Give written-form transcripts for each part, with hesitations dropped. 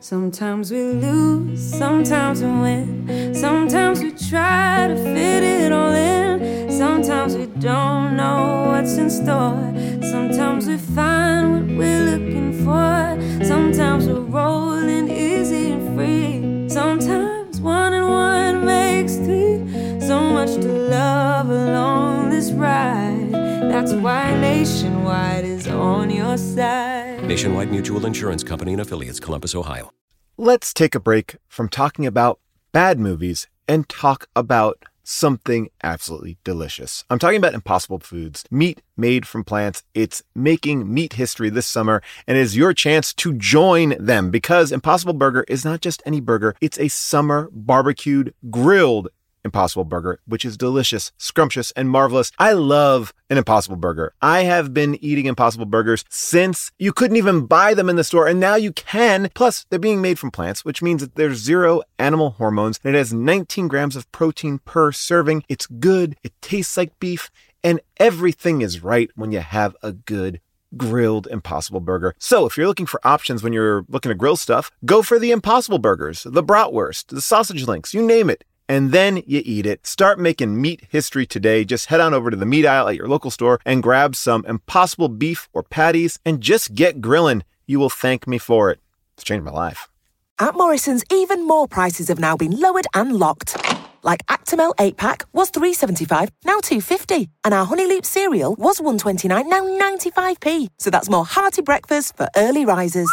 Sometimes we lose, sometimes we win. Sometimes we try to fit it all in. Sometimes we don't know what's in store. Sometimes we find what we're looking for. Sometimes we're rolling easy and free. Sometimes 1 and 1 makes 3. So much to love along this ride. That's why Nationwide is on your side. Nationwide Mutual Insurance Company and Affiliates, Columbus, Ohio. Let's take a break from talking about bad movies and talk about something absolutely delicious. I'm talking about Impossible Foods, meat made from plants. It's making meat history this summer, and it is your chance to join them because Impossible Burger is not just any burger. It's a summer barbecued, grilled Impossible Burger, which is delicious, scrumptious, and marvelous. I love an Impossible Burger. I have been eating Impossible Burgers since you couldn't even buy them in the store, and now you can. Plus, they're being made from plants, which means that there's 0 animal hormones, and it has 19 grams of protein per serving. It's good, it tastes like beef, and everything is right when you have a good grilled Impossible Burger. So if you're looking for options when you're looking to grill stuff, go for the Impossible Burgers, the bratwurst, the sausage links, you name it. And then you eat it. Start making meat history today. Just head on over to the meat aisle at your local store and grab some Impossible beef or patties and just get grilling. You will thank me for it. It's changed my life. At Morrison's, even more prices have now been lowered and locked. Like Actimel 8-pack was $3.75, now $2.50. And our Honey Loop cereal was $1.29, now 95p. So that's more hearty breakfast for early risers.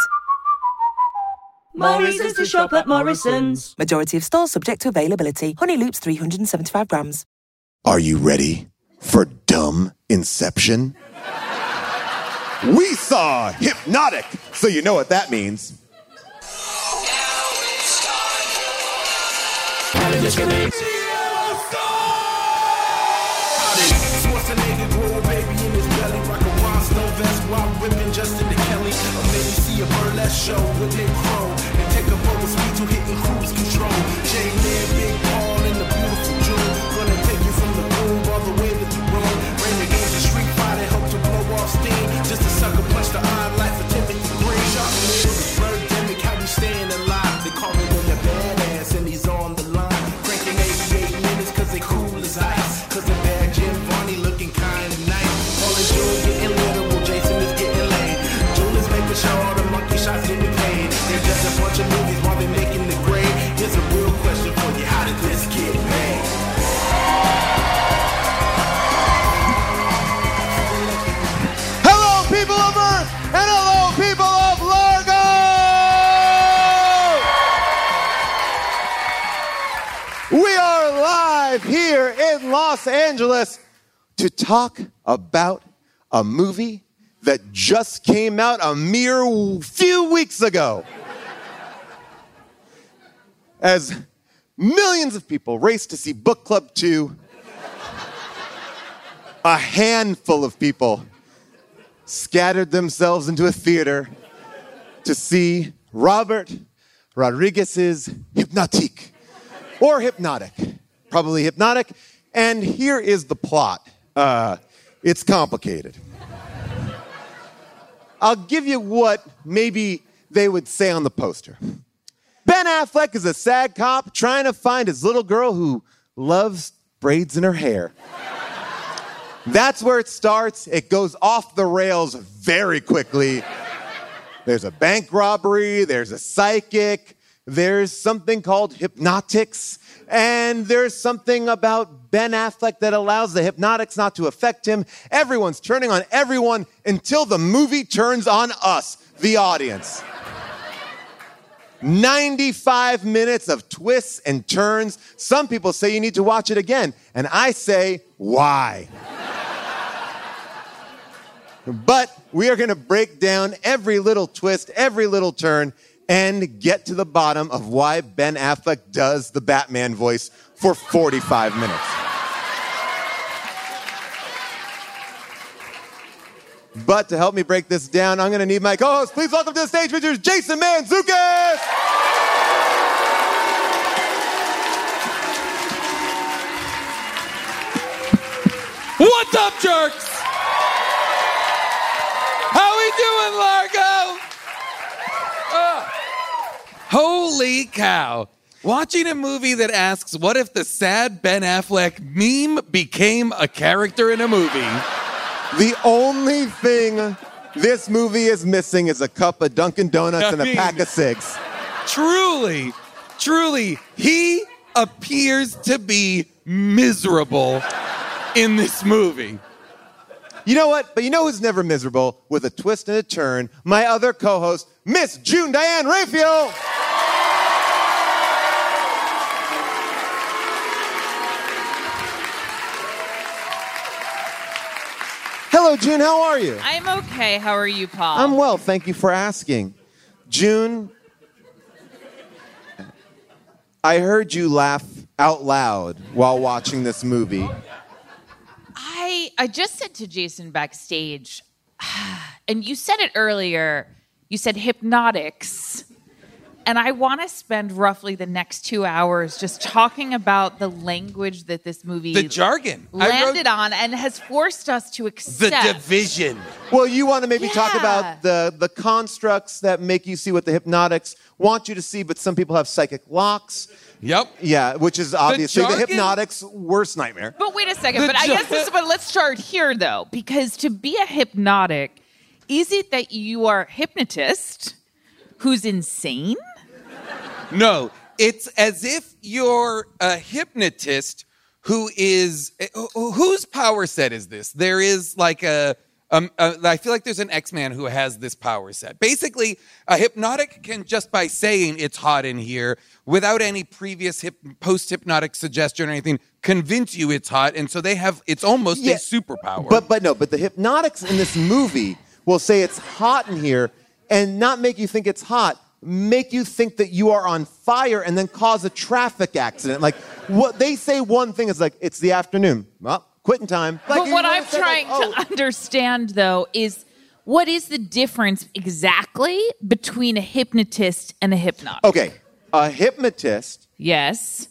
More reasons to shop at Morrison's. Majority of stores subject to availability. Honey Loops 375 grams. Are you ready for dumb Inception? We saw Hypnotic, so you know what that means. Show with Nick Crow and take a boat with speed to hitting cruise control. J-Man, Big Paul, and the beautiful June. Gonna take you from the boom all the way to the room. Rain the games of Street Fighter, help to blow off steam. Just a sucker punch the odd life for Timothy Green. Sharp little birdemic, how we staying alive. They call me when they're badass and he's on the line. Cranking 88 minutes cause they cool as ice. Cause the bad Jim Varney looking kinda nice. All in June getting literal, Jason is getting laid. June is making sure all the monkey shots get me paid. They're just a bunch of movies while they're making the grade. Here's a real question for you, how did this get made? Hello, people of Earth, and hello, people of Largo! We are live here in Los Angeles to talk about a movie that just came out a mere few weeks ago. As millions of people race to see Book Club 2, a handful of people scattered themselves into a theater to see Robert Rodriguez's Hypnotique, or Hypnotic, probably Hypnotic. And here is the plot. It's complicated. I'll give you what maybe they would say on the poster. Ben Affleck is a sad cop trying to find his little girl who loves braids in her hair. That's where it starts. It goes off the rails very quickly. There's a bank robbery, there's a psychic, there's something called hypnotics, and there's something about Ben Affleck that allows the hypnotics not to affect him. Everyone's turning on everyone until the movie turns on us, the audience. 95 minutes of twists and turns. Some people say you need to watch it again, and I say, why? But we are going to break down every little twist, every little turn, and get to the bottom of why Ben Affleck does the Batman voice for 45 minutes. But to help me break this down, I'm going to need my co-host. Please welcome to the stage, Mr. Jason Mantzoukas! What's up, jerks? How we doing, Largo? Holy cow. Watching a movie that asks, what if the sad Ben Affleck meme became a character in a movie? The only thing this movie is missing is a cup of Dunkin' Donuts and a pack of cigs. Truly, he appears to be miserable in this movie. You know what? But you know who's never miserable? With a twist and a turn, my other co-host, Miss June Diane Raphael. Hello, June. How are you? I'm okay. How are you, Paul? I'm well. Thank you for asking. June, I heard you laugh out loud while watching this movie. I just said to Jason backstage, and you said it earlier, you said hypnotics. And I want to spend roughly the next 2 hours just talking about the language that this movie The jargon. landed on and has forced us to accept. The division. Well, you want to maybe talk Yeah. about the constructs that make you see what the hypnotics want you to see, but some people have psychic locks. Yep. Yeah, which is obviously the jargon? hypnotics' worst nightmare. But wait a second. The But I guess but let's start here, though, because to be a hypnotic, is it that you are a hypnotist who's insane? No, it's as if you're a hypnotist who is, whose power set is this? There is like I feel like there's an X-Man who has this power set. Basically, a hypnotic can just by saying it's hot in here without any previous post-hypnotic suggestion or anything convince you it's hot. And so it's almost a superpower. But the hypnotics in this movie will say it's hot in here and not make you think it's hot, make you think that you are on fire and then cause a traffic accident. Like, what they say one thing is like, it's the afternoon. Well, quitting time. Like, But what I'm trying to understand, though, is what is the difference exactly between a hypnotist and a hypnotic? Okay, a hypnotist Yes.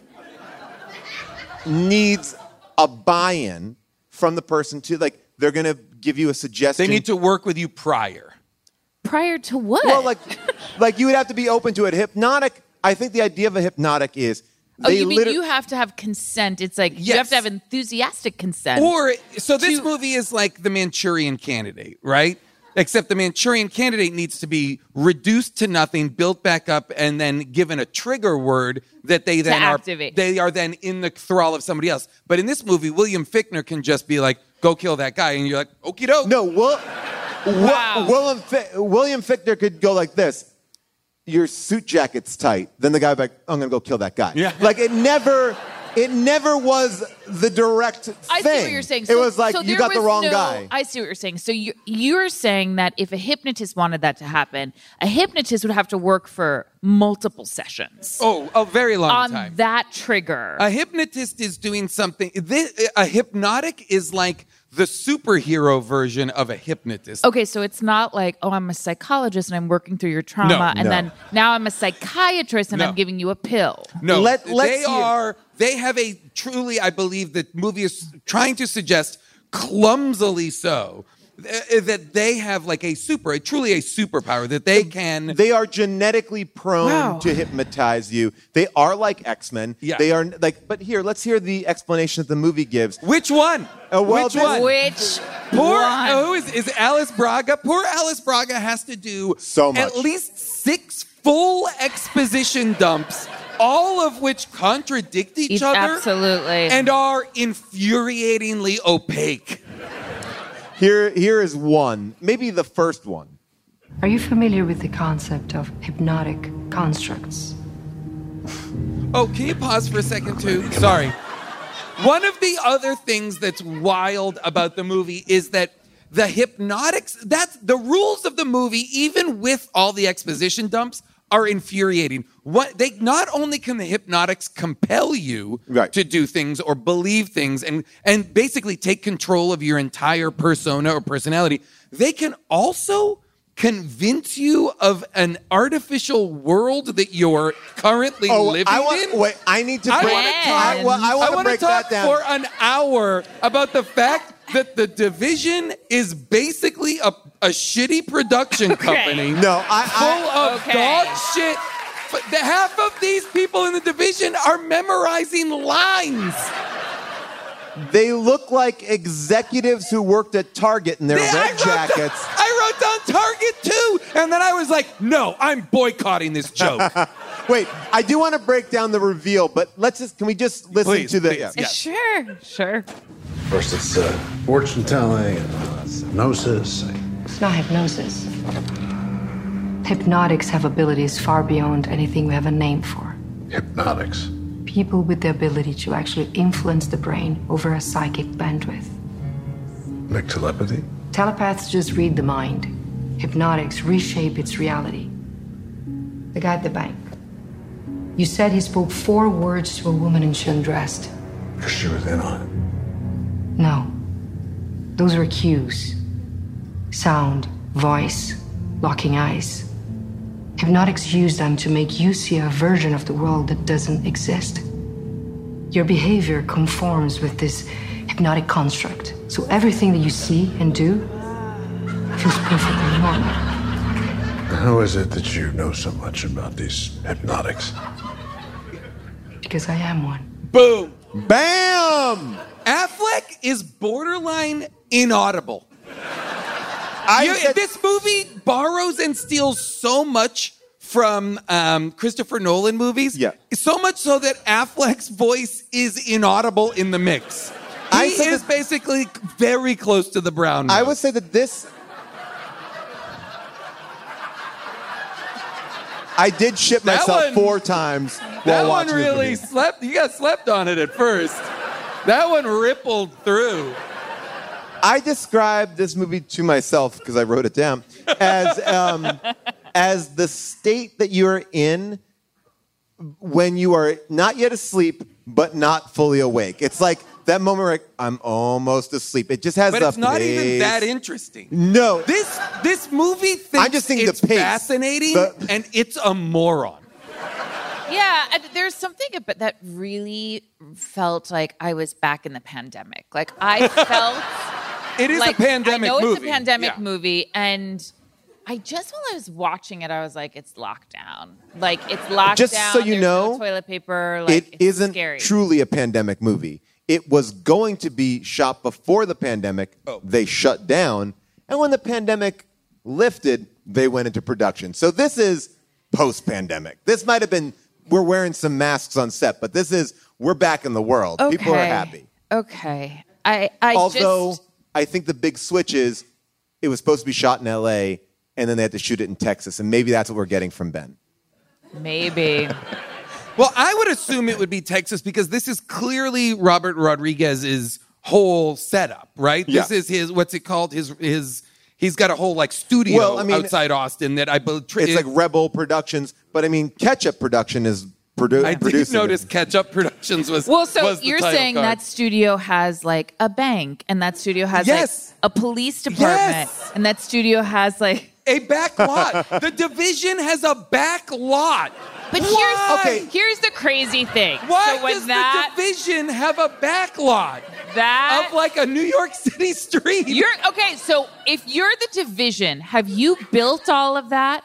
needs a buy-in from the person to, like, they're going to give you a suggestion. they need to work with you prior. Prior to what? Well, like you would have to be open to it. Hypnotic, I think the idea of a hypnotic is you mean you have to have consent? It's like you have Yes. to have enthusiastic consent. So this movie is like the Manchurian Candidate, right? Except the Manchurian Candidate needs to be reduced to nothing, built back up, and then given a trigger word that they then activate. They are then in the thrall of somebody else. But in this movie, William Fichtner can just be like, "Go kill that guy," and you're like, "Okie doke." No, Wow. William Fichtner could go like this. Your suit jacket's tight. Then the guy would be like, I'm going to go kill that guy. Yeah. Like, it never was the direct thing. I see what you're saying. It was like, so you there got the was wrong no- guy. I see what you're saying. So you're saying that if a hypnotist wanted that to happen, a hypnotist would have to work for multiple sessions Oh, a very long on time. that trigger. A hypnotist is doing something. A hypnotic is like the superhero version of a hypnotist. Okay, so it's not like, oh, I'm a psychologist and I'm working through your trauma, and no. then now I'm a psychiatrist and No. I'm giving you a pill. No, Let's hear- they have a truly, I believe the movie is trying to suggest, clumsily so, that they have like truly a superpower that they can. They are genetically prone Wow. to hypnotize you. They are like X-Men. Yeah. They are like, but here, let's hear the explanation that the movie gives. Which one? Well, Which this- one? Which Poor, one? who is Alice Braga? Poor Alice Braga has to do So much. at least 6 full exposition dumps, all of which contradict each other. Absolutely. And are infuriatingly opaque. Here is one, maybe the first one. Are you familiar with the concept of hypnotic constructs? Oh, can you pause for a second, too? Sorry. One of the other things that's wild about the movie is that the hypnotics, that's the rules of the movie, even with all the exposition dumps, are infuriating. Not only can the hypnotics compel you to do things or believe things and basically take control of your entire persona or personality, they can also convince you of an artificial world that you're currently living in. Wait, I need to break, I want to break talk that down. for an hour about the fact that The Division is basically a shitty production company No, full of dog shit half of these people in the division are memorizing lines. They look like executives who worked at Target in their red jackets. I wrote down Target too, and then I was like, no, I'm boycotting this joke. Wait, I do want to break down the reveal, but can we just listen to the... Please, yes. Sure. First it's fortune telling, hypnosis. It's not hypnosis. Hypnotics have abilities far beyond anything we have a name for. Hypnotics. People with the ability to actually influence the brain over a psychic bandwidth. Like telepathy? Telepaths just read the mind. Hypnotics reshape its reality. The guy at the bank. You said he spoke 4 words to a woman and she undressed. Because she was in on it. No. Those were cues. Sound, voice, locking eyes. Hypnotics use them to make you see a version of the world that doesn't exist. Your behavior conforms with this hypnotic construct. So everything that you see and do feels perfectly normal. How is it that you know so much about these hypnotics? Because I am one. Boom. Bam! Affleck is borderline inaudible. This movie borrows and steals so much from Christopher Nolan movies. Yeah. So much so that Affleck's voice is inaudible in the mix. He is basically very close to the brown note. I would say that this... I did shit myself 4 times while watching That one really slept. You got slept on it at first. That one rippled through. I described this movie to myself, because I wrote it down, as the state that you're in when you are not yet asleep, but not fully awake. It's like that moment where I'm almost asleep. It just has But the it's not pace. even that interesting. No. This movie thinks I'm just thinking it's the pace. fascinating, and it's a moron. Yeah, there's something about that really felt like I was back in the pandemic. Like I felt It is like, a pandemic movie. I know it's a pandemic Yeah. movie, and I just while I was watching it, I was like, it's lockdown. Like it's lockdown. Just so you there's know, no toilet paper. Like it it's isn't scary. truly a pandemic movie. It was going to be shot before the pandemic. They shut down. And when the pandemic lifted, they went into production. So this is post-pandemic. This might have been, we're wearing some masks on set, but this is, we're back in the world. Okay. People are happy. Okay. Although, I think the big switch is, it was supposed to be shot in L.A., and then they had to shoot it in Texas. And maybe that's what we're getting from Ben. Maybe. Well, I would assume it would be Texas because this is clearly Robert Rodriguez's whole setup, right? Yeah. This is his, what's it called? He's got a whole like studio outside Austin that I believe. It's like Rebel Productions, but I mean, Ketchup Production is producing. I did notice Ketchup Productions was. Well, so was the you're title saying card. that studio has like a bank, and that studio has Yes. like a police department, Yes. and that studio has like a back lot. The division has a back lot. But here's the crazy thing. Why so when does that the division have a back lot that of like a New York City street? Okay, so if you're the division, have you built all of that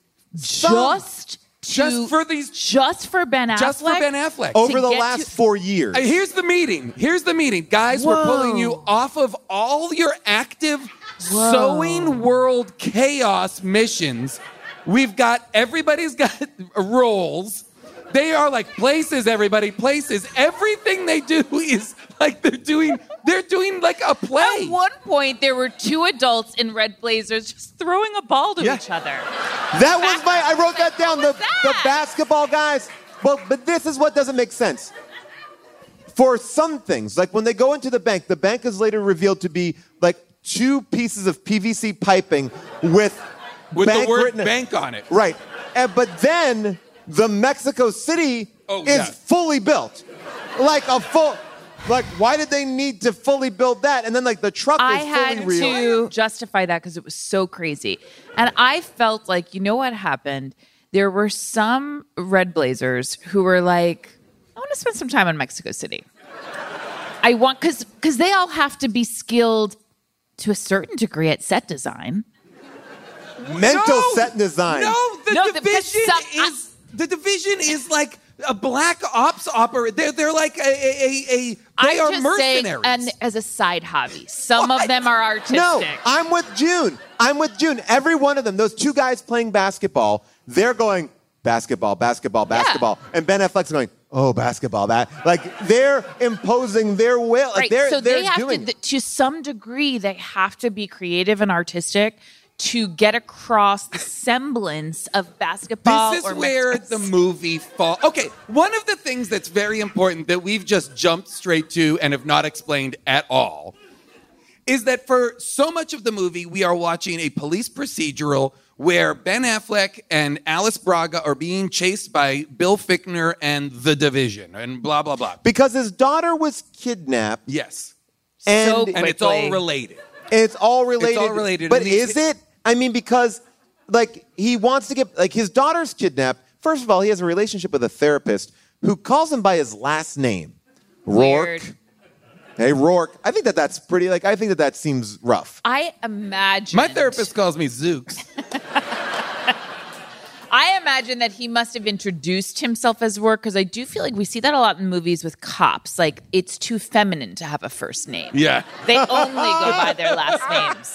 just for Ben Affleck? Just for Ben Affleck. Over the last 4 years. Here's the meeting. Guys, we're pulling you off of all your active sewing world chaos missions. Everybody's got roles. They are like places, everybody, places. Everything they do is like they're doing like a play. At one point, there were 2 adults in red blazers just throwing a ball to each other. That was I wrote that down. The basketball guys. Well, but this is what doesn't make sense. For some things, like when they go into the bank is later revealed to be like 2 pieces of PVC piping with the word written bank on it. Right. But then the Mexico City is fully built. Like a full... Like, why did they need to fully build that? And then, like, the truck is fully real. I had to justify that because it was so crazy. And I felt like, you know what happened? There were some red blazers who were like, I want to spend some time in Mexico City. Because they all have to be skilled to a certain degree at set design. Mental set design. No, the division is The Division is like a black ops operator. They're like they are mercenaries. Saying, and as a side hobby, some of them are artistic. No, I'm with June. Every one of them, those two guys playing basketball, they're going, basketball. And Ben Affleck's going, oh, basketball. Like, they're imposing their will. Like, right. So they're they have doing to some degree, they have to be creative and artistic to get across the semblance of basketball. This is where the movie falls. Okay, one of the things that's very important that we've just jumped straight to and have not explained at all is that for so much of the movie, we are watching a police procedural where Ben Affleck and Alice Braga are being chased by Bill Fichtner and the Division and blah, blah, blah. Because his daughter was kidnapped. Yes. And it's all related. It's all related. It's all related. But is it? I mean, because, like, he wants to get, like, his daughter's kidnapped. First of all, he has a relationship with a therapist who calls him by his last name. Rourke. Weird. Hey, Rourke. I think that's pretty, like, I think that seems rough. I imagine. My therapist calls me Zooks. I imagine that he must have introduced himself as Rourke, because I do feel like we see that a lot in movies with cops. Like, it's too feminine to have a first name. Yeah. They only go by their last names.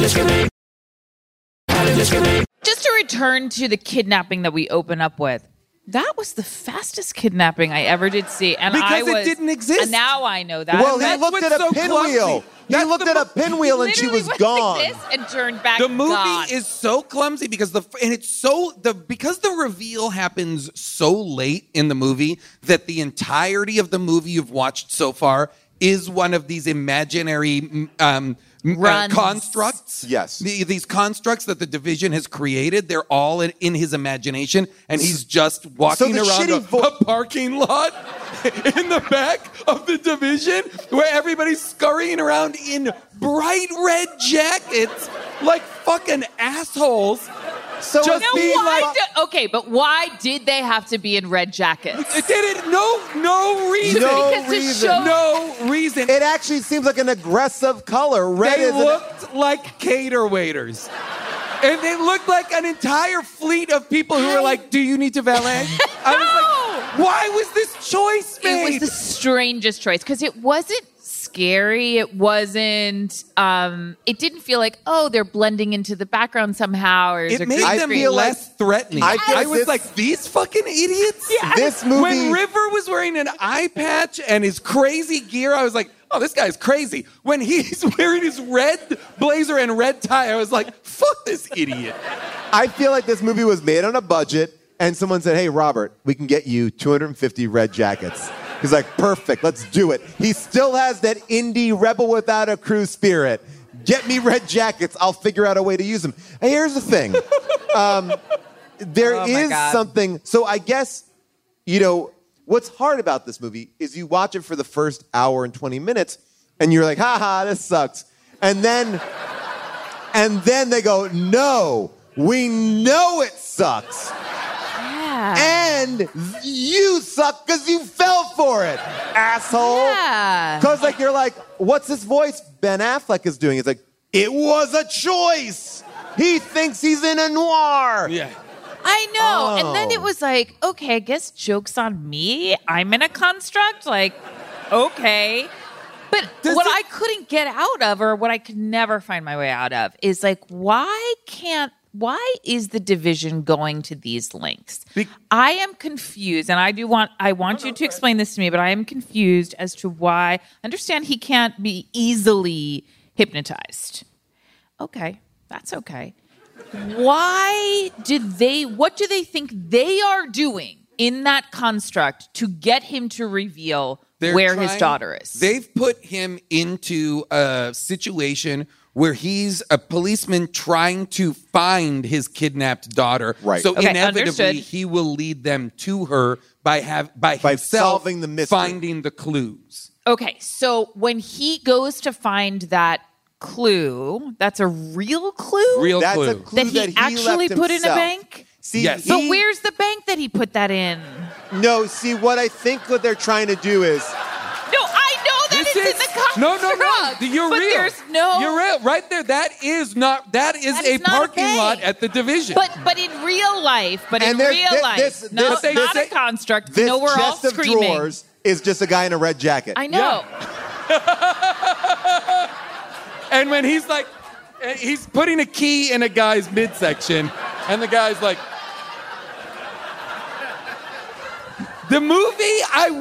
Just to return to the kidnapping that we open up with, that was the fastest kidnapping I ever did see. And because it didn't exist. And now I know that. Well, he looked at a pinwheel. He looked at a pinwheel and she was gone. Like this and turned back. The movie gone. is so clumsy because because the reveal happens so late in the movie that the entirety of the movie you've watched so far is one of these imaginary constructs. Yes. These constructs that the Division has created, they're all in his imagination, and he's just walking around a parking lot in the back of the Division where everybody's scurrying around in bright red jackets like fucking assholes. So but why did they have to be in red jackets? No reason. No reason. It actually seems like an aggressive color. Red They looked like cater waiters. And they looked like an entire fleet of people who were like, do you need to valet? I was like, why was this choice made? It was the strangest choice because it wasn't scary. It wasn't, it didn't feel like, oh, they're blending into the background somehow. Or it made them less threatening. I was like, these fucking idiots? Yeah. This movie. When River was wearing an eye patch and his crazy gear, I was like, oh, this guy's crazy. When he's wearing his red blazer and red tie, I was like, fuck this idiot. I feel like this movie was made on a budget and someone said, hey, Robert, we can get you 250 red jackets. He's like, perfect, let's do it. He still has that indie rebel without a crew spirit. Get me red jackets. I'll figure out a way to use them. Hey, here's the thing. There is something. So I guess, what's hard about this movie is you watch it for the first hour and 20 minutes and you're like, this sucks. And then they go, no, we know it sucks. And you suck because you fell for it, asshole. Yeah. Because you're like, what's this voice Ben Affleck is doing? It's like, it was a choice. He thinks he's in a noir. Yeah. I know. And then it was like, okay, I guess joke's on me. I'm in a construct. Like, okay. But what I couldn't get out of, or what I could never find my way out of, is like, why is the Division going to these lengths? I am confused, and I want you to explain this to me, but I am confused as to why. I understand he can't be easily hypnotized. Okay, that's okay. What do they think they are doing in that construct to get him to reveal where his daughter is? They've put him into a situation where he's a policeman trying to find his kidnapped daughter. Right. So inevitably, understood. he will lead them to her by himself solving the mystery. Finding the clues. Okay, so when he goes to find that clue, that's a real clue? That's a clue that he actually left put in a himself. bank? See, Yes. But where's the bank that he put that in? No, see, what I think what they're trying to do is... No, I know that It's in the construct. No. You're but real. There's no. You're real. Right there. That is a parking lot at the Division. But in real life, not a construct. This no, we're all chest of screaming. drawers is just a guy in a red jacket. I know. And when he's like, he's putting a key in a guy's midsection, and the guy's like, the movie,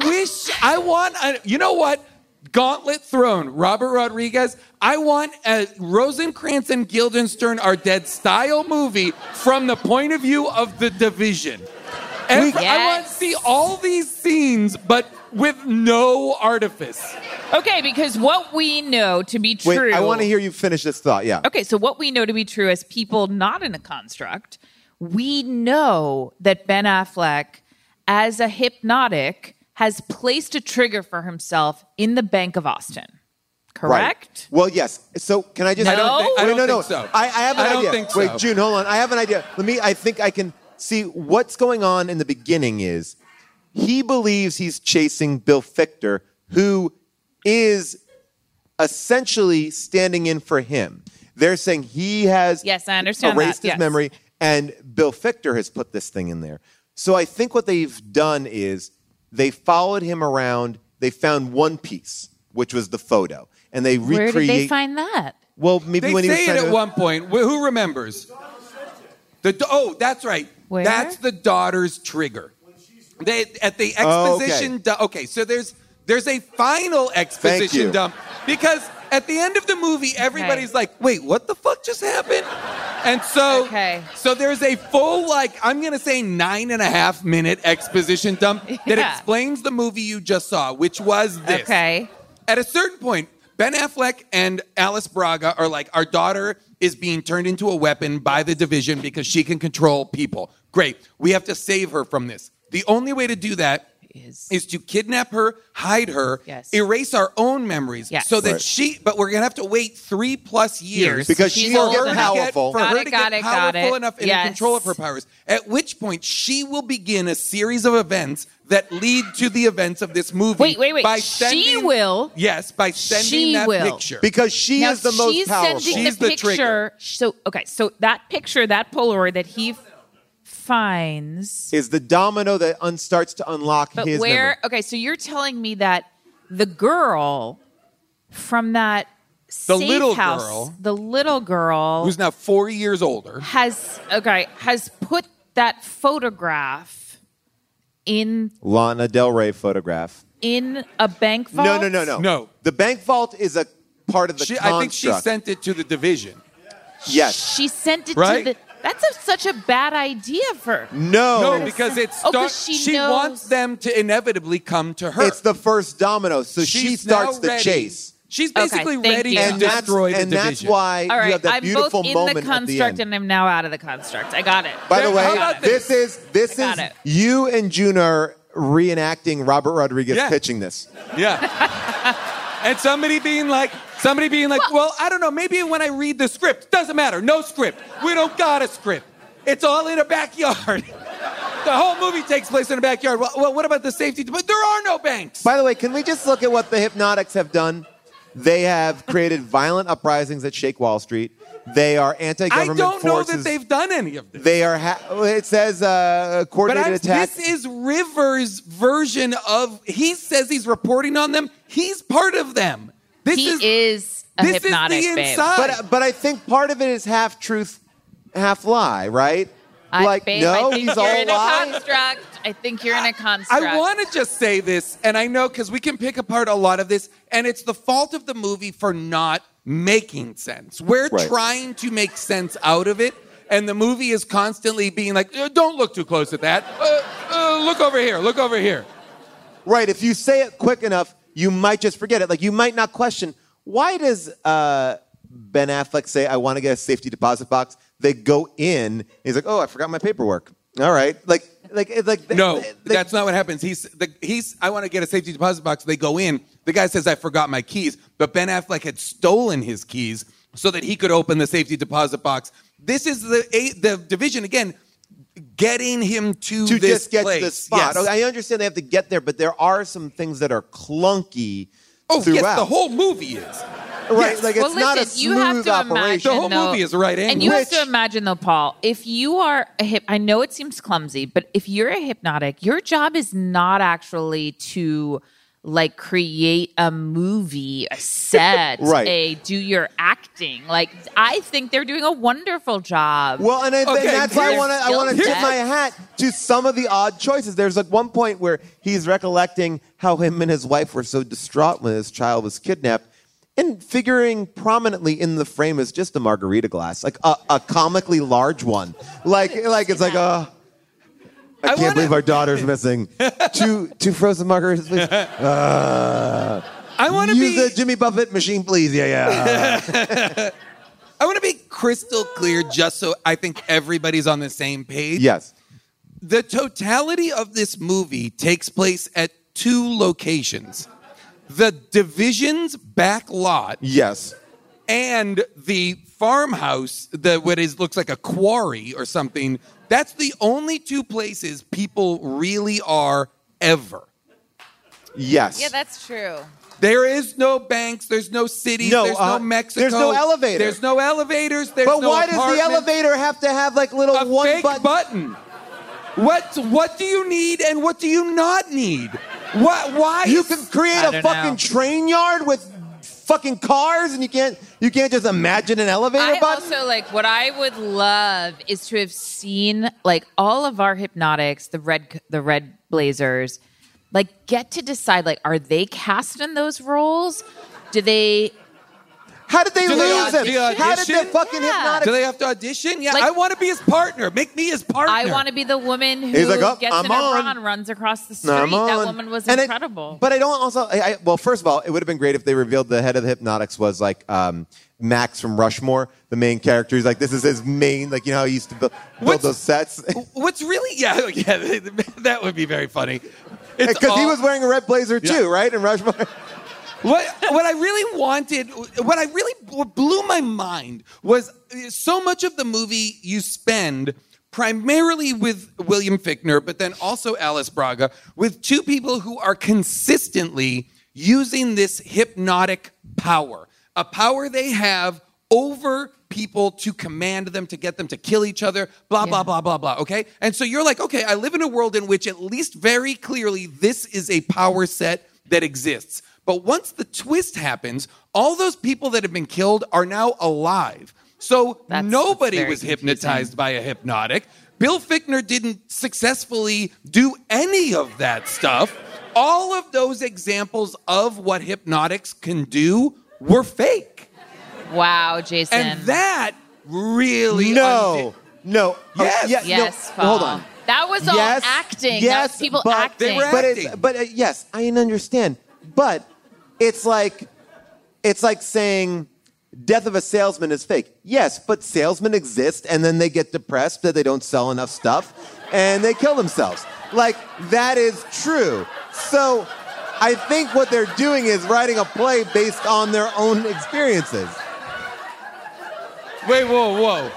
you know what? Gauntlet Throne, Robert Rodriguez. I want a Rosencrantz and Guildenstern Are Dead style movie from the point of view of the Division. I want to see all these scenes, but with no artifice. Okay, because what we know to be true... Wait, I want to hear you finish this thought, yeah. Okay, so what we know to be true as people not in a construct, we know that Ben Affleck, as a hypnotic, has placed a trigger for himself in the Bank of Austin. Correct? Right. Well, yes. So can I just... No? I don't think so. I have an idea. I don't think so. Wait, June, hold on. I have an idea. I think I can see what's going on in the beginning is he believes he's chasing Bill Fichter, who is essentially standing in for him. They're saying he has yes, I understand erased that. his Yes. memory, and Bill Fichter has put this thing in there. So I think what they've done is they followed him around. They found one piece, which was the photo, and they recreate. Where did they find that? Well, maybe They when he was say it trying at to... one point. Who remembers? That's right. Where? That's the daughter's trigger. At the exposition dump. Okay, so there's a final exposition dump because at the end of the movie, everybody's like, "Wait, what the fuck just happened?" And so, so there's a full, I'm going to say 9.5 minute exposition dump that explains the movie you just saw, which was this. Okay. At a certain point, Ben Affleck and Alice Braga are like, our daughter is being turned into a weapon by the Division because she can control people. Great. We have to save her from this. The only way to do that is to kidnap her, hide her, erase our own memories so that but we're going to have to wait 3+ years. Because she's powerful. For her to get powerful enough and in control of her powers. At which point, she will begin a series of events that lead to the events of this movie. Wait. By She will. Yes, by sending that picture. Because she is the most powerful. She's the picture. So that picture, that Polaroid that he finds is the domino that starts to unlock his memory. Okay, so you're telling me that the girl from that the safe little house, girl, the little girl who's now 4 years older, has put that photograph in Lana Del Rey photograph in a bank vault? No. The bank vault is a part of the construct. I think she sent it to the Division. Yes. She sent it Right? to the... That's such a bad idea for... No, because she knows. wants them to inevitably come to her. It's the first domino, so she She's starts now the ready. chase. She's basically ready to And destroy the and Division. that's why All right, you have that I'm beautiful both in moment the at the construct end. and I'm now out of the construct. I got it. By the way, How about this is got it. you and June are reenacting Robert Rodriguez pitching this. Yeah. And somebody being like, well, I don't know, maybe when I read the script, doesn't matter, no script. We don't got a script. It's all in a backyard. The whole movie takes place in a backyard. Well, what about the safety? But there are no banks. By the way, can we just look at what the Hypnotics have done? They have created violent uprisings that shake Wall Street. They are anti-government I don't know forces. that they've done any of this. They are. It says coordinated attack. This is Rivers' version of. He says he's reporting on them. He's part of them. He is a hypnotic, is the babe. inside. But I think part of it is half truth, half lie, right? I think he's all you're in a lie. construct. I think you're in a construct. I want to just say this, and I know because we can pick apart a lot of this, and it's the fault of the movie for not making sense. We're trying to make sense out of it, and the movie is constantly being like, don't look too close at that. Look over here. Look over here. Right. If you say it quick enough, you might just forget it. Like, you might not question, why does Ben Affleck say, I want to get a safety deposit box? They go in. He's like, oh, I forgot my paperwork. All right. No, that's not what happens. I want to get a safety deposit box. They go in. The guy says, I forgot my keys. But Ben Affleck had stolen his keys so that he could open the safety deposit box. This is the Division, again, getting him to this just get place. to the spot. Yes. I understand they have to get there, but there are some things that are clunky. Oh, throughout. yes, the whole movie is. Right, Yes. like it's Well, not a listen, you have smooth to operation. imagine, The whole though- movie is a right angle. And you have Which- to imagine, though, Paul, if you are I know it seems clumsy, but if you're a hypnotic, your job is not actually to like create a movie, a set, Right. do your acting. Like, I think they're doing a wonderful job. Well, and that's why I want to Here's- tip my hat to some of the odd choices. There's like one point where he's recollecting how him and his wife were so distraught when his child was kidnapped, and figuring prominently in the frame is just a margarita glass, like a comically large one. Like it's like I can't believe our daughter's missing. two frozen margaritas, please. I want to use the Jimmy Buffett machine, please. Yeah. I want to be crystal clear, just so I think everybody's on the same page. Yes. The totality of this movie takes place at 2 locations: the Division's back lot, Yes. and the farmhouse, looks like a quarry or something. That's the only 2 places people really are ever. Yes. Yeah, that's true. There is no banks. There's no cities. No, there's no Mexico. there's no elevator. There's no elevators. There's But no why does the apartments. elevator have to have like little A one fake button? What do you need and what do you not need? Why? You can create I a don't fucking know. train yard with fucking cars, and you can't just imagine an elevator I button. also like what I would love is to have seen like all of our hypnotics, the red blazers, like get to decide like are they cast in those roles? Do they? How did they Do they lose him? audition? How did the fucking Yeah. hypnotic? Do they have to audition? Yeah, Like- I want to be his partner. Make me his partner. I want to be the woman who He's like, "Oh, gets I'm in a on. bra and runs across the street. I'm That on. woman was And incredible. but I don't also. Well, first of all, it would have been great if they revealed the head of the Hypnotics was like Max from Rushmore, the main character. He's like, this is his main. Like, you know how he used to build What's- those sets. What's really? Yeah, that would be very funny. It's Because he all- was wearing a red blazer too, Yeah. right? In Rushmore. What I really wanted, what blew my mind was so much of the movie you spend primarily with William Fichtner, but then also Alice Braga, with 2 people who are consistently using this hypnotic power, a power they have over people to command them, to get them to kill each other, blah, blah, blah, blah, blah, okay? And so you're like, okay, I live in a world in which at least very clearly this is a power set that exists. But once the twist happens, all those people that have been killed are now alive. So nobody very was confusing. hypnotized by a hypnotic. Bill Fichtner didn't successfully do any of that stuff. All of those examples of what hypnotics can do were fake. Wow, Jason. And that really No. Yes. yes, no. Hold Paul. on. That was all Yes, acting. yes, that was people but- acting. They were But acting. yes, I understand. But it's like saying death of a salesman is fake. Yes, but salesmen exist, and then they get depressed that they don't sell enough stuff, and they kill themselves. Like, that is true. So I think what they're doing is writing a play based on their own experiences. Wait, whoa.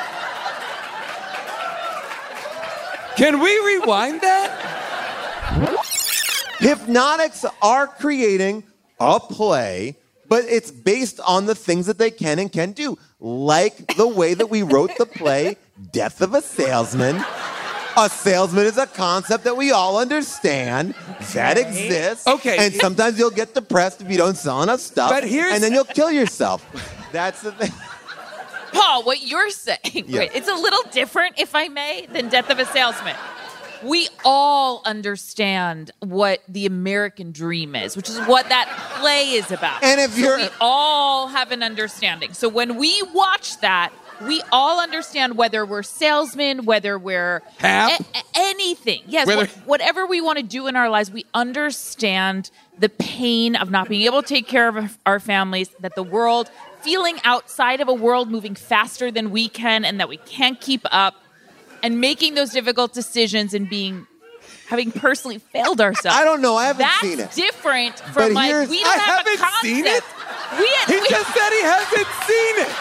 Can we rewind that? Hypnotics are creating a play, but it's based on the things that they can and can do, like the way that we wrote the play Death of a Salesman. A salesman is a concept that we all understand that exists. Okay. And sometimes you'll get depressed if you don't sell enough stuff. But here's- and then you'll kill yourself. That's the thing. Paul, what you're saying, Yeah. wait, it's a little different, if I may, than Death of a Salesman. We all understand what the American dream is, which is what that play is about. And if you're- we all have an understanding. So when we watch that, we all understand whether we're salesmen, whether we're Hap? anything. Yes, Whether- whatever we want to do in our lives, we understand the pain of not being able to take care of our families, that the world, feeling outside of a world moving faster than we can, and that we can't keep up, and making those difficult decisions and having personally failed ourselves. I don't know. I haven't That's seen it. different But from like here's- we don't I have a haven't concept. seen it. We He just said he hasn't seen it.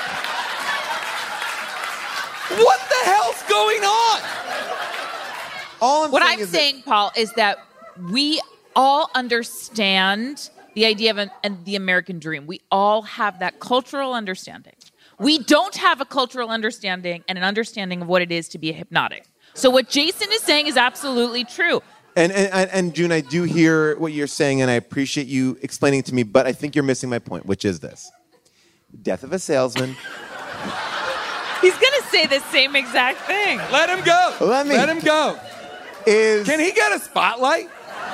What the hell's going on? All I'm what saying I'm is saying, Paul, is that we all understand the idea of the American dream. We all have that cultural understanding. We don't have a cultural understanding and an understanding of what it is to be a hypnotic. So what Jason is saying is absolutely true. And June, I do hear what you're saying, and I appreciate you explaining it to me, but I think you're missing my point, which is this. Death of a Salesman. He's going to say the same exact thing. Let him go. Let him go. Can he get a spotlight?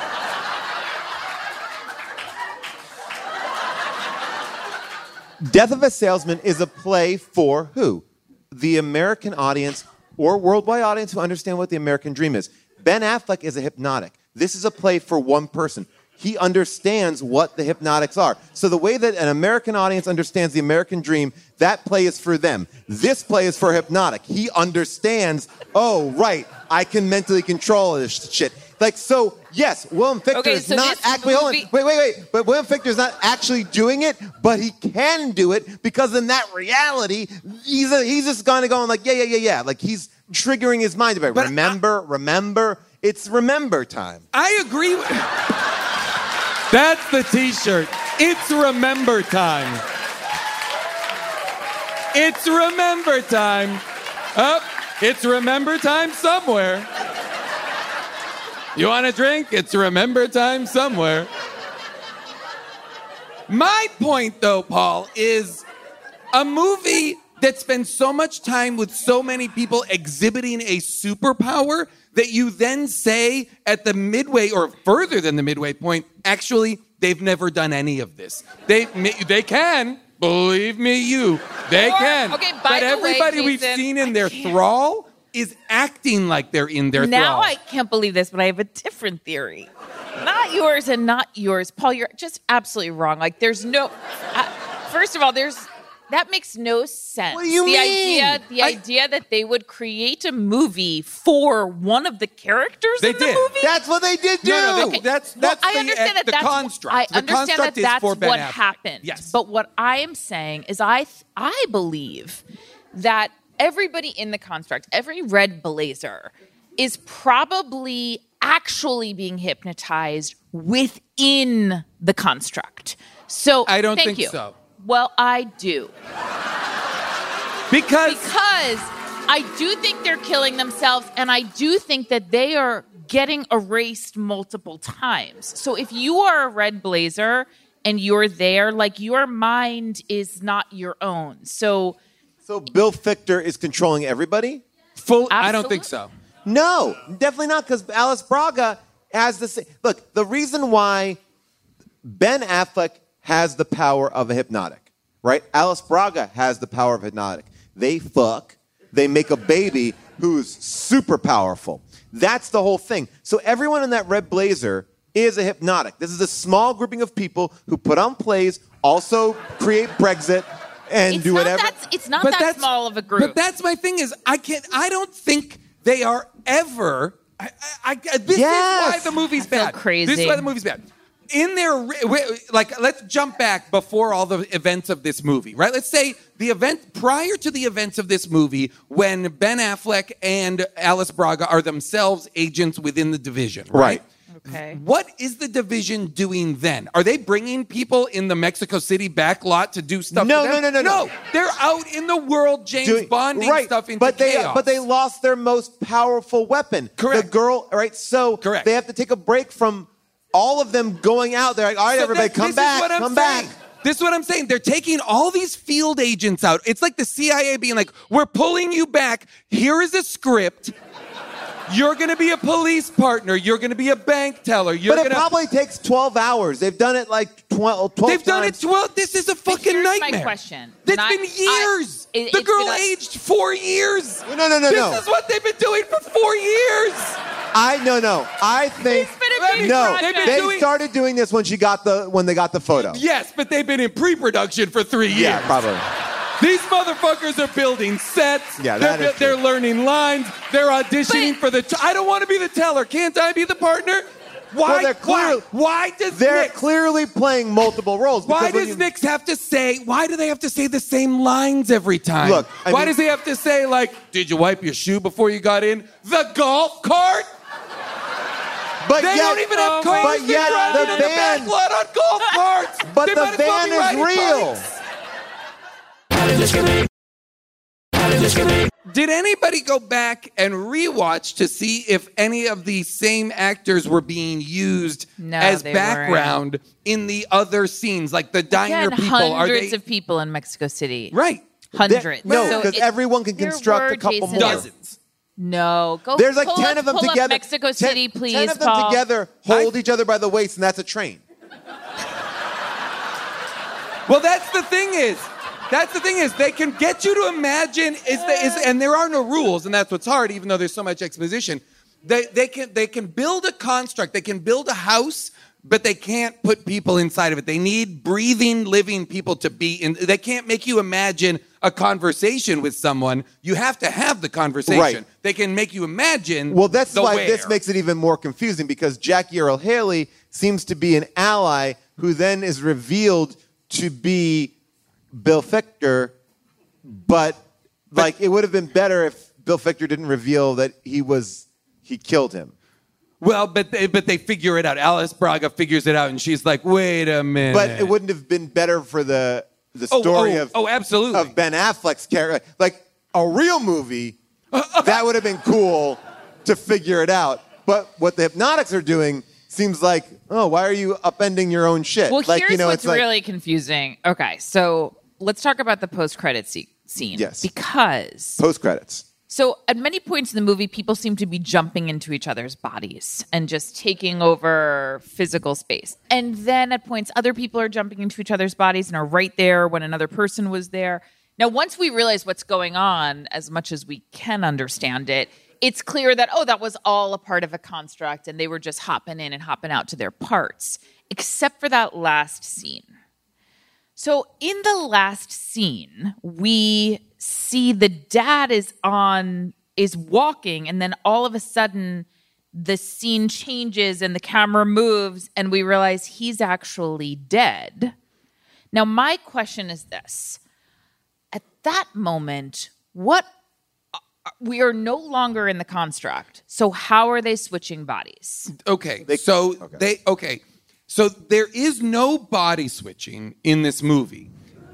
Death of a Salesman is a play for who? The American audience or worldwide audience who understand what the American dream is. Ben Affleck is a hypnotic. This is a play for one person. He understands what the hypnotics are. So the way that an American audience understands the American dream, that play is for them. This play is for hypnotic. He understands, oh, right, I can mentally control this shit. Like, so, yes, Willem Fichtner is not actually... Wait. But Willem Fichtner is not actually doing it, but he can do it because in that reality, he's just going to go and like, yeah. Like, he's triggering his mind about it. Remember. It's remember time. I agree with... That's the T-shirt. It's remember time. It's remember time. It's remember time somewhere. You want a drink? It's remember time somewhere. My point, though, Paul, is a movie that spends so much time with so many people exhibiting a superpower that you then say at the midway or further than the midway point, actually, they've never done any of this. They can, believe me, they can. Okay, but everybody we've seen in their thrall is acting like they're in their thrall. Now I can't believe this, but I have a different theory. Not yours and not yours. Paul, you're just absolutely wrong. Like, there's no... first of all, that makes no sense. What do you mean? The idea that they would create a movie for one of the characters in the movie? That's what they did do. No, that's I understand the construct. I understand that that's for Ben what Affleck. happened. Yes. But what I am saying is I believe that everybody in the construct, every red blazer, is probably actually being hypnotized within the construct. So I don't thank think you. so. Well, I do. Because I do think they're killing themselves, and I do think that they are getting erased multiple times. So if you are a red blazer and you're there, like, your mind is not your own. So Bill Fichtner is controlling everybody? I don't think so. No, definitely not, because Alice Braga has the same... Look, the reason why Ben Affleck has the power of a hypnotic, right? Alice Braga has the power of hypnotic. They fuck. They make a baby who's super powerful. That's the whole thing. So everyone in that red blazer is a hypnotic. This is a small grouping of people who put on plays, also create Brexit, and do whatever. It's not that small of a group. But that's my thing is, I don't think they are ever... This is why the movie's bad. Crazy. This is why the movie's bad. In their, like, let's jump back before all the events of this movie, right? Let's say the event prior to the events of this movie, when Ben Affleck and Alice Braga are themselves agents within the division, right? Okay. What is the division doing then? Are they bringing people in the Mexico City back lot to do stuff? No. No, they're out in the world, James Bonding stuff into chaos. But they lost their most powerful weapon. Correct. The girl, right? So Correct. They have to take a break from all of them going out. They're like, all right, everybody, come back. This is what I'm saying. They're taking all these field agents out. It's like the CIA being like, we're pulling you back. Here is a script. You're going to be a police partner. You're going to be a bank teller. But it probably takes 12 hours. They've done it like 12 They've times. done it 12. This is a fucking nightmare. My question. It's been years. The girl aged 4 years. No. This is what they've been doing for 4 years. I think they started doing this when they got the photo. Yes, but they've been in pre-production for 3 years. Yeah, probably. These motherfuckers are building sets. Yeah, they're learning lines. They're auditioning for the... I don't want to be the teller. Can't I be the partner? Why? Well, why does they're Nick... clearly playing multiple roles. Why does Nick have to say... Why do they have to say the same lines every time? Look, why does he have to say, like, did you wipe your shoe before you got in? The golf cart? But they yet, don't even have cars. but They're yet driving the in the van, back lot on golf carts. but They the might as well van be is riding real. bikes. Did anybody go back and rewatch to see if any of the same actors were being used as they background in the other scenes, like the diner Again, people? hundreds of people in Mexico City. Right. Hundreds. No, So because it- everyone can there construct were a couple Jason more. Dozens. No, go. There's like pull 10 up, of them pull up together. Mexico City, please, 10 of them Paul. together hold each other by the waist, and that's a train. Well, that's the thing is, they can get you to imagine and there are no rules, and that's what's hard, even though there's so much exposition. They can build a construct, they can build a house, but they can't put people inside of it. They need breathing, living people to be in. They can't make you imagine a conversation with someone. You have to have the conversation. Right. They can make you imagine. Well, that's the why where. this makes it even more confusing, because Jackie Earle Haley seems to be an ally who then is revealed to be Bill Fichtner, but like it would have been better if Bill Fichtner didn't reveal that he killed him. Well, but they figure it out. Alice Braga figures it out, and she's like, "Wait a minute." But it wouldn't have been better for the story absolutely. of Ben Affleck's character. Like a real movie, that would have been cool to figure it out. But what the Hypnotics are doing seems like, oh, why are you upending your own shit? Well, like, here's what's it's like, really confusing. Okay, so let's talk about the post-credit scene. Yes. Because post-credits. So at many points in the movie, people seem to be jumping into each other's bodies and just taking over physical space. And then at points, other people are jumping into each other's bodies and are right there when another person was there. Now, once we realize what's going on, as much as we can understand it, it's clear that, that was all a part of a construct and they were just hopping in and hopping out to their parts, except for that last scene. So in the last scene, we see the dad is walking, and then all of a sudden the scene changes and the camera moves and we realize he's actually dead. Now, my question is this. At that moment, we are no longer in the construct. So how are they switching bodies? Okay. So there is no body switching in this movie.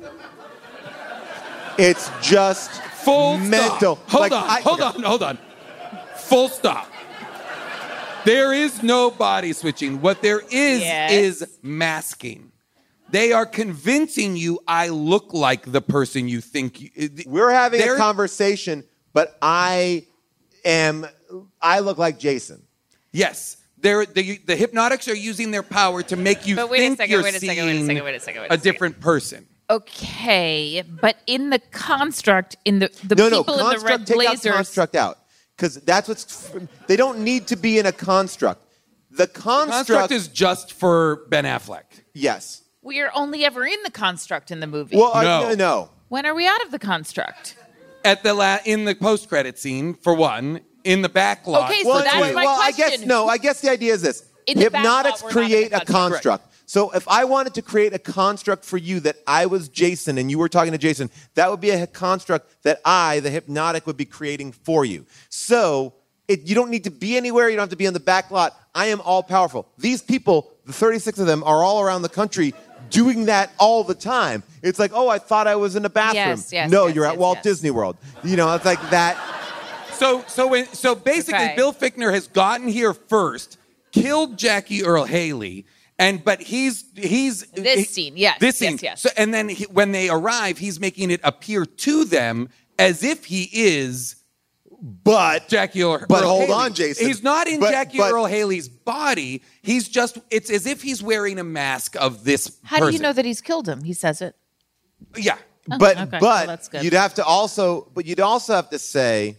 It's just full mental. Stop. Hold on. Full stop. There is no body switching. What there is masking. They are convincing you I look like the person you think you... We're having a conversation, but I look like Jason. Yes. The Hypnotics are using their power to make you think you're seeing a different person. Okay, but in the construct, in the people in the red blazers... Take construct out. Because that's what's... They don't need to be in a construct. The construct is just for Ben Affleck. Yes. We are only ever in the construct in the movie. Well, no. When are we out of the construct? In the post-credit scene, for one. In the back lot. Okay, so that's my question. I guess the idea is this. Hypnotics create a construct. So if I wanted to create a construct for you that I was Jason and you were talking to Jason, that would be a construct that I, the Hypnotic, would be creating for you. So you don't need to be anywhere. You don't have to be in the back lot. I am all powerful. These people, the 36 of them, are all around the country doing that all the time. It's like, I thought I was in a bathroom. You're at Walt Disney World. It's like that. So basically, Bill Fichtner has gotten here first, killed Jackie Earle Haley, but he's this scene, yes. This scene. Yes. So, and then when they arrive, he's making it appear to them as if he is. But Jackie Earle But hold Haley. on, Jason. He's not in Jackie Earle Haley's body. It's as if he's wearing a mask of this person. How do you know that he's killed him? He says it. Yeah. But that's good. you'd also have to say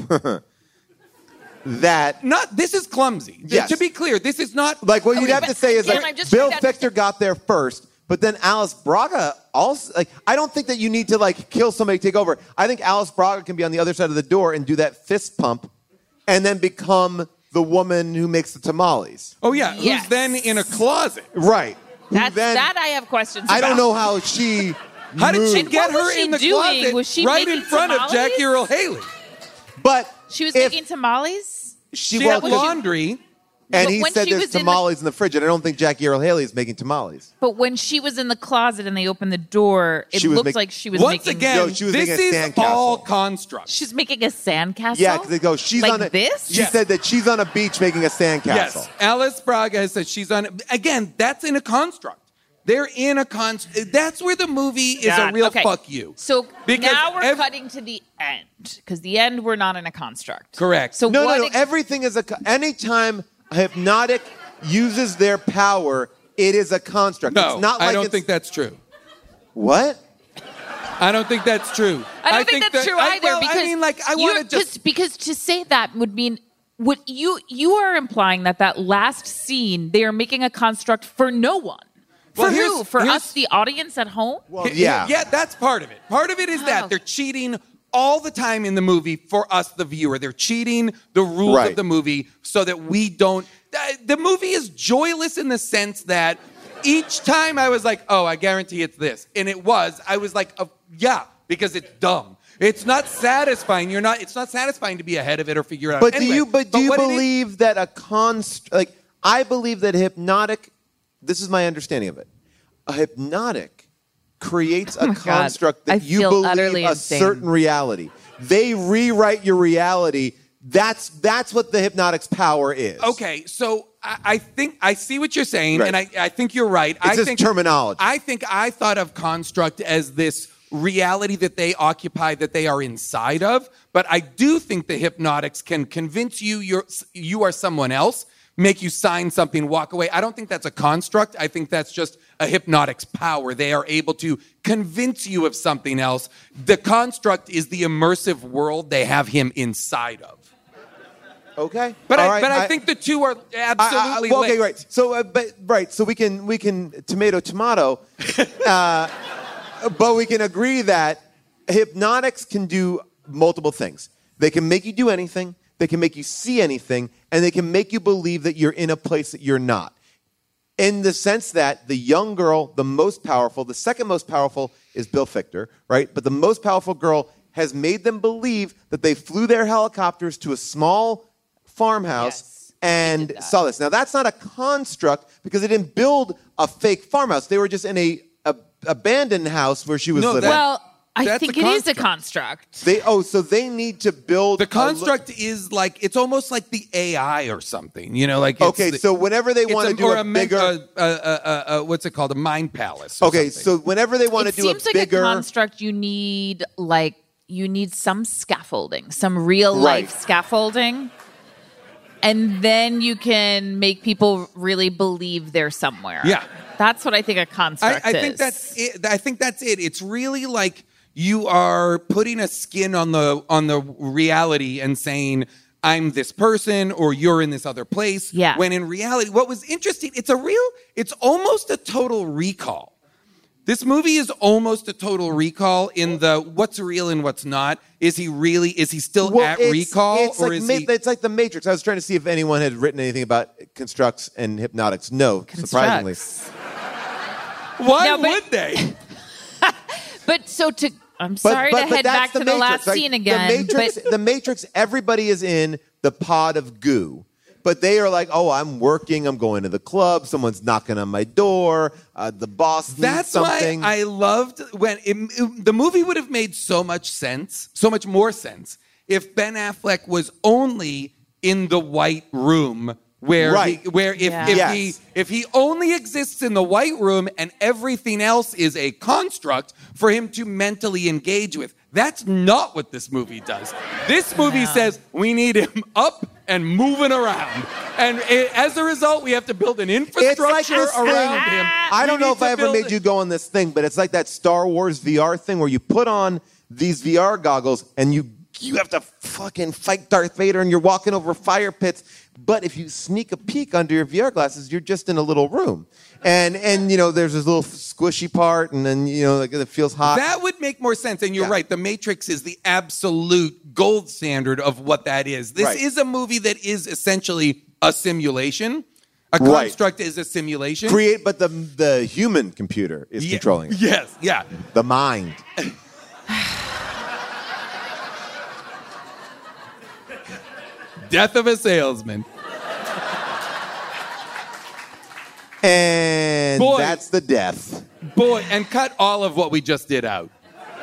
that this is clumsy. Yes. To be clear, this is not like what you'd have to say is again, Bill Fichtner got there first, but then Alice Braga also I don't think that you need to kill somebody to take over. I think Alice Braga can be on the other side of the door and do that fist pump and then become the woman who makes the tamales. Oh yeah, yes. Who's then in a closet. Right. That I have questions about. I don't know how she How did she moved. get What was her she in the doing? closet Was she right in making front of tamales? Jackie Earle Haley? But She was making tamales? She had laundry. And But he when said she there's was in the- tamales in the fridge, and I don't think Jackie Earle Haley is making tamales. But when she was in the closet and they opened the door, it She was looked make- like she was Once making... again, No, she was this making a is sandcastle. all construct. She's making a sandcastle? Yeah, because they go, she's like on a, this? She said that she's on a beach making a sandcastle. Yes, Alice Braga has said she's on. Again, that's in a construct. They're in a construct. That's where the movie is a real Okay. fuck you. So Because now we're cutting to the end. Because the end, we're not in a construct. Correct. So No, what no, no. ex- Everything is anytime Hypnotic uses their power, it is a construct. No, it's not like I don't think that's true. What? I don't think that's true. I don't think that's true either. Because I mean, like, I you're- want to just. because to say that would mean what you are implying that last scene they are making a construct for no one. For Well, who? here's- For here's- us, the audience at home. Well, yeah. Yeah, that's part of it. Part of it is Oh. that they're cheating all the time in the movie for us, the viewer. They're cheating the rules Right. of the movie so that we don't. The movie is joyless in the sense that each time I was like, oh, I guarantee it's this. And it was. I was like, yeah, because it's dumb. It's not satisfying. It's not satisfying to be ahead of it or figure it out. But Anyway, do you what it is- believe that I believe that Hypnotic, this is my understanding of it. A Hypnotic creates a Oh my God. construct that I you feel believe utterly a insane. certain reality. They rewrite your reality. That's what the Hypnotic's power is. Okay, so I think I see what you're saying, Right. and I think you're right. It's just think terminology. I think I thought of construct as this reality that they occupy, that they are inside of. But I do think the Hypnotics can convince you you are someone else, make you sign something, walk away. I don't think that's a construct. I think that's just a Hypnotic's power. They are able to convince you of something else. The construct is the immersive world they have him inside of. Okay. But All I right, think the two are absolutely well, okay, linked. right. So, so we can tomato, but we can agree that Hypnotics can do multiple things. They can make you do anything. They can make you see anything, and they can make you believe that you're in a place that you're not. In the sense that the young girl, the most powerful, the second most powerful is Bill Fichter, right? But the most powerful girl has made them believe that they flew their helicopters to a small farmhouse and saw this. Now, that's not a construct because they didn't build a fake farmhouse. They were just in a abandoned house where she was living. Well, I That's think a it is a construct. construct. So they need to build The construct is like, it's almost like the AI or something, like it's Okay, so whenever they it's want to do or a bigger... what's it called? A mind palace. Or Okay, something. so whenever they want to It do a seems like bigger... a construct. You need some scaffolding, some real life Right. scaffolding, and then you can make people really believe they're somewhere. Yeah. That's what I think a construct I is. think that's it. I think that's it. It's really like you are putting a skin on the reality and saying, I'm this person or you're in this other place. Yeah. When in reality, what was interesting, it's almost a Total Recall. This movie is almost a Total Recall in the what's real and what's not. Is he still at recall? It's like the Matrix. I was trying to see if anyone had written anything about constructs and hypnotics. No, surprisingly. Why No, but- would they? But I'm sorry to head back to the last scene again. The Matrix, everybody is in the pod of goo. But they are like, oh, I'm working. I'm going to the club. Someone's knocking on my door. The boss needs That's something. why I loved when the movie would have made so much more sense, if Ben Affleck was only in the white room where Right. if he only exists in the white room and everything else is a construct for him to mentally engage with. That's not what this movie does. This movie says we need him up and moving around. And as a result, we have to build an infrastructure this thing. around him. I don't We know need if to I ever build made you go on this thing, but it's like that Star Wars VR thing where you put on these VR goggles and you have to fucking fight Darth Vader and you're walking over fire pits. But if you sneak a peek under your VR glasses, you're just in a little room. And there's this little squishy part and then, like it feels hot. That would make more sense. And you're right. The Matrix is the absolute gold standard of what that is. This Right. is a movie that is essentially a simulation. A Right. construct is a simulation. But the human computer is controlling it. Yes, yeah. The mind. Death of a salesman. And Boy. that's the death. Boy, and cut all of what we just did out.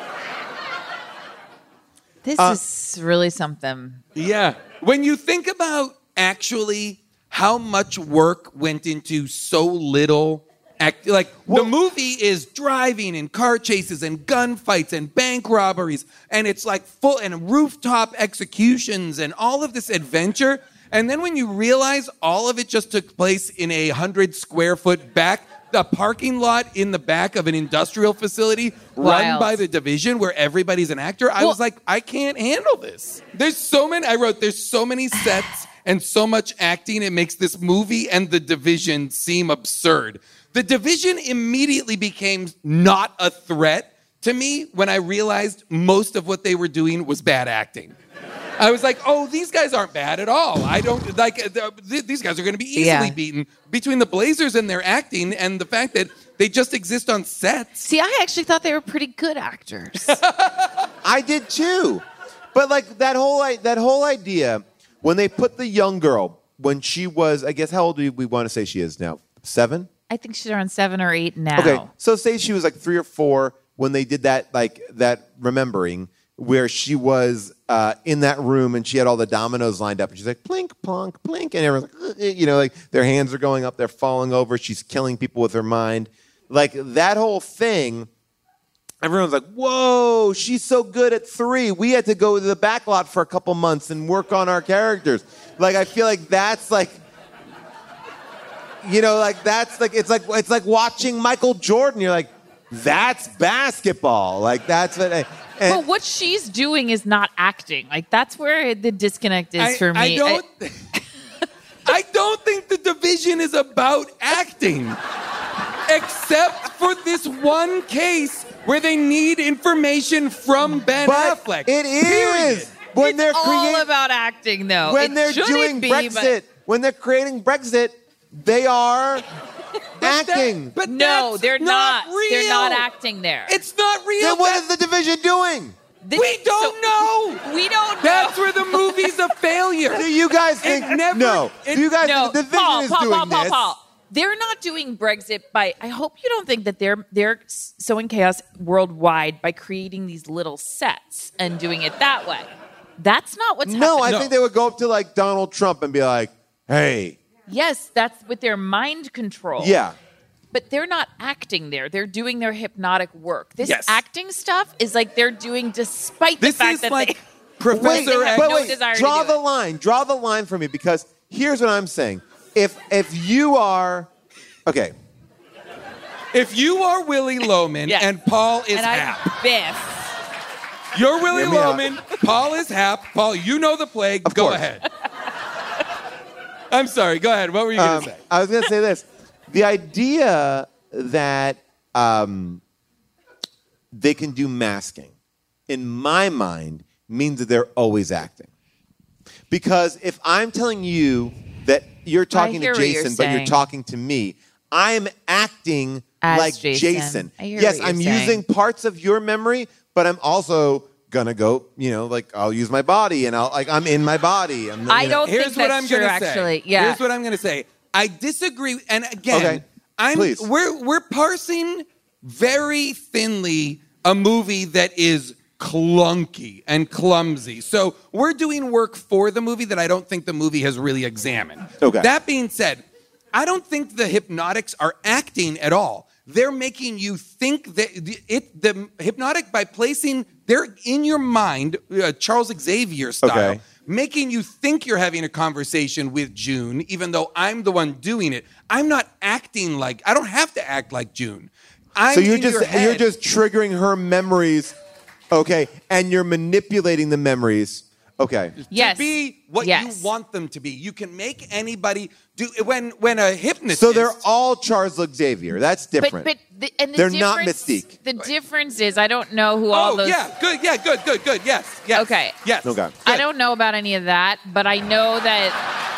This is really something. Yeah. When you think about actually how much work went into so little the movie is driving and car chases and gunfights and bank robberies, and it's like full and rooftop executions and all of this adventure. And then when you realize all of it just took place in a 100-square-foot the parking lot in the back of an industrial facility run by the Division where everybody's an actor, I was like, I can't handle this. There's so many sets and so much acting, it makes this movie and The Division seem absurd. The Division immediately became not a threat to me when I realized most of what they were doing was bad acting. I was like, oh, these guys aren't bad at all. I don't like these guys are going to be easily beaten between the Blazers and their acting and the fact that they just exist on sets. See, I actually thought they were pretty good actors. I did too. But like that whole idea when they put the young girl when she was, I guess, how old do we want to say she is now? 7? I think she's around 7 or 8 now. Okay, so say she was like 3 or 4 when they did that remembering where she was in that room and she had all the dominoes lined up and she's like plink, plonk, plink, and everyone's like, like their hands are going up, they're falling over, she's killing people with her mind. Like that whole thing, everyone's like, whoa, she's so good at 3. We had to go to the back lot for a couple months and work on our characters. Like I feel like that's like, it's like watching Michael Jordan. You're like, that's basketball. Like that's what. But what she's doing is not acting. Like that's where the disconnect is for me. I don't think The Division is about acting, except for this one case where they need information from Ben Affleck. It is when it's all about acting, though. When they're doing Brexit, when they're creating Brexit, they are acting. But no, they're not. Real. They're not acting there. It's not real. Then what is The Division doing? We don't know. We don't know. That's where the movie's a failure. Do you guys think? No. Do you guys think The Division is doing this? Paul. They're not doing Brexit by. I hope you don't think that they're sowing chaos worldwide by creating these little sets and doing it that way. That's not what's happening. No, I think they would go up to like Donald Trump and be like, "Hey." Yes, that's with their mind control. Yeah. But they're not acting there. They're doing their hypnotic work. This acting stuff is like they're doing despite the fact that like they Professor have no desire to do draw the it. line. Draw the line for me because here's what I'm saying. If you are okay. If you are Willie Loman and Paul is Hap. Biff. You're Willie Loman, Paul is Hap. Paul, you know the plague. Go ahead. I'm sorry. Go ahead. What were you going to say? I was going to say this. The idea that they can do masking, in my mind, means that they're always acting. Because if I'm telling you that you're talking to Jason, but you're talking to me, I'm acting as like Jason. Yes, I'm saying. using parts of your memory, but I'm also gonna go, I'll use my body and I'm in my body. I don't think that's true, actually. Yeah. Here's what I'm going to say. I disagree. And again, we're parsing very thinly a movie that is clunky and clumsy. So we're doing work for the movie that I don't think the movie has really examined. Okay. That being said, I don't think the Hypnotics are acting at all. They're making you think that the Hypnotic, by placing, they're in your mind, Charles Xavier style, making you think you're having a conversation with June, even though I'm the one doing it. I'm not acting like, I don't have to act like June. So you're just triggering her memories, okay, and you're manipulating the memories. Okay. To be what you want them to be. You can make anybody do when a hypnotist. So they're all Charles Xavier. That's different. But they're not Mystique. The difference is I don't know who all those. Good. Yes. Okay. Yes. Okay. I don't know about any of that, but I know that.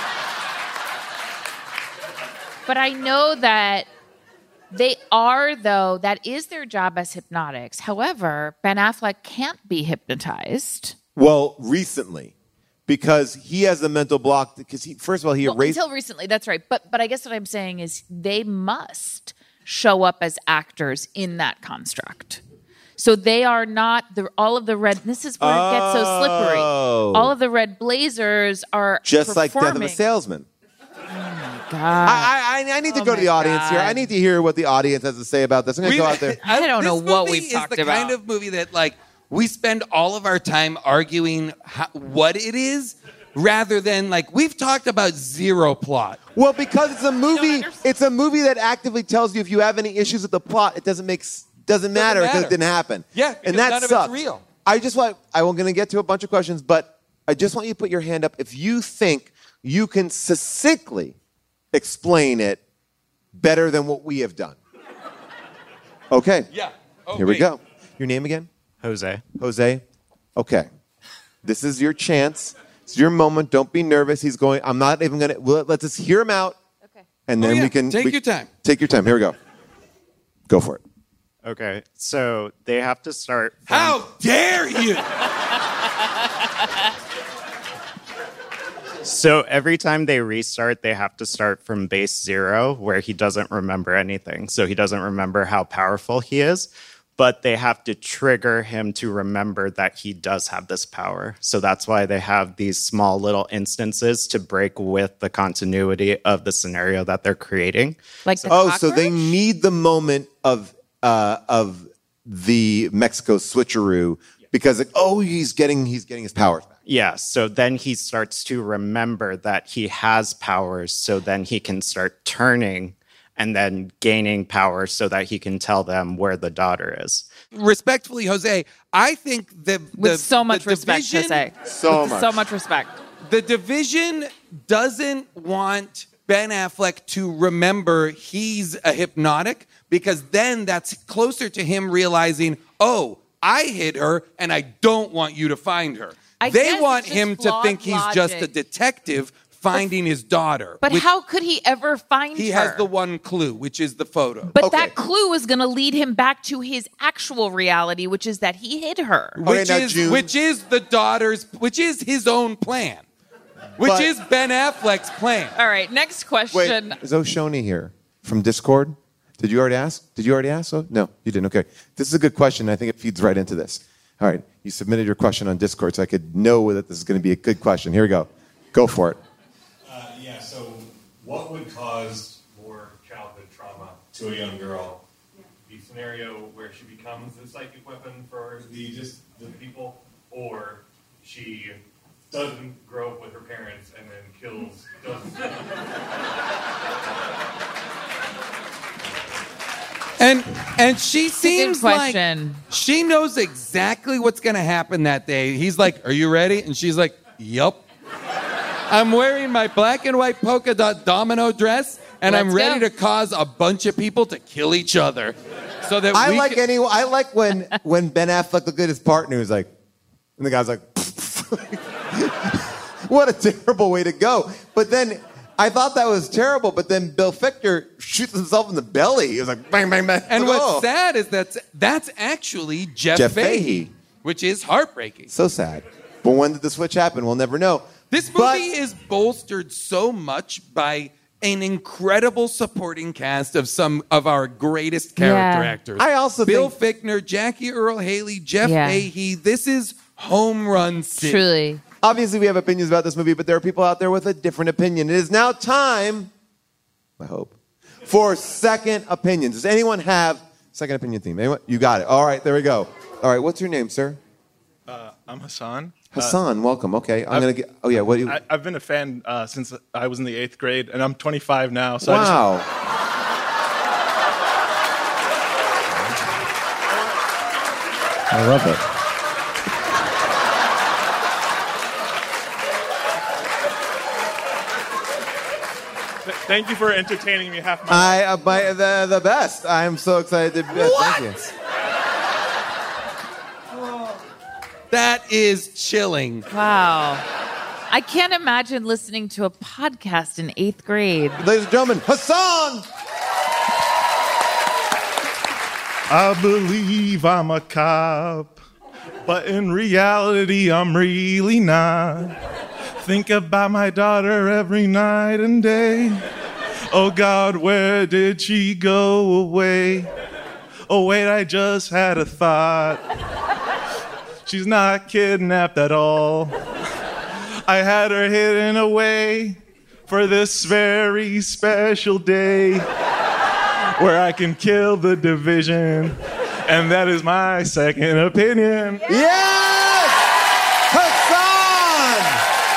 They are, though. That is their job as hypnotics. However, Ben Affleck can't be hypnotized. Well, recently, because he has the mental block. Because first of all, he erased until recently. That's right. But I guess what I'm saying is they must show up as actors in that construct. So they are not all of the red. This is where it gets so slippery. All of the red blazers are just like Death of a performing. Salesman. God. I need to go to the audience here. I need to hear what the audience has to say about this. I'm going to go out there. I don't know what we've talked about. This movie is the kind of movie that, like, we spend all of our time arguing what it is, rather than, like, we've talked about zero plot. Well, because it's a movie. It's a movie that actively tells you if you have any issues with the plot, it doesn't matter because it didn't happen. Yeah, and that none sucks. of it's real. I'm going to get to a bunch of questions, but I just want you to put your hand up if you think you can succinctly explain it better than what we have done. Okay. Yeah. Oh, Here we go. Your name again? Jose. Jose. Okay. This is your chance. It's your moment. Don't be nervous. He's going. I'm not even going to. Let's just hear him out. Okay. And then we can. Take your time. Take your time. Here we go. Go for it. Okay, so they have to start. How dare you! So every time they restart, they have to start from base 0, where he doesn't remember anything. So he doesn't remember how powerful he is, but they have to trigger him to remember that he does have this power. So that's why they have these small little instances to break with the continuity of the scenario that they're creating. Like the so they need the moment of the Mexico switcheroo because he's getting his powers back. Yeah, so then he starts to remember that he has powers, so then he can start turning and then gaining power so that he can tell them where the daughter is. Respectfully, Jose, I think with so much respect, Jose. So much respect. The Division doesn't want Ben Affleck to remember he's a hypnotic, because then that's closer to him realizing, I hid her and I don't want you to find her. They want him to think he's just a detective finding his daughter. But how could he ever find her? He has the one clue, which is the photo. But that clue is going to lead him back to his actual reality, which is that he hid her. Which is the daughter's, which is his own plan. Which is Ben Affleck's plan. All right, next question. Wait, is Oshoni here from Discord? Did you already ask? Oh, no, you didn't. Okay. This is a good question. I think it feeds right into this. All right. You submitted your question on Discord, so I could know that this is going to be a good question. Here we go. Go for it. So what would cause more childhood trauma to a young girl? The scenario where she becomes a psychic weapon for the people, or she doesn't grow up with her parents and then kills dozens of And she seems like question. She knows exactly what's going to happen that day. He's like, "Are you ready?" And she's like, "Yup. I'm wearing my black and white polka dot domino dress, and I'm ready to cause a bunch of people to kill each other." So that I like when Ben Affleck looked at his partner, he's like, and the guy's like, what a terrible way to go. But then I thought that was terrible, but then Bill Fichtner shoots himself in the belly. He was like, bang, bang, bang. And what's sad is that's actually Jeff Fahey, which is heartbreaking. So sad. But when did the switch happen? We'll never know. This movie is bolstered so much by an incredible supporting cast of some of our greatest character actors. I also Bill Fichtner, Jackie Earle Haley, Jeff Fahey. This is home run city. Truly. Obviously, we have opinions about this movie, but there are people out there with a different opinion. It is now time, I hope, for second opinions. Does anyone have second opinion theme? Anyone? You got it. All right, there we go. All right, what's your name, sir? I'm Hassan. Hassan, welcome. Okay, I'm going to get... Oh, yeah, what do you... I've been a fan since I was in the 8th grade, and I'm 25 now. So wow. I love it. Thank you for entertaining me half my life. The best. I am so excited to... Thank you. That is chilling. Wow. I can't imagine listening to a podcast in 8th grade. Ladies and gentlemen, Hassan! I believe I'm a cop, but in reality, I'm really not. Think about my daughter every night and day. Oh God, where did she go away? Oh wait, I just had a thought. She's not kidnapped at all. I had her hidden away for this very special day where I can kill the division. And that is my second opinion. Yes! Hassan!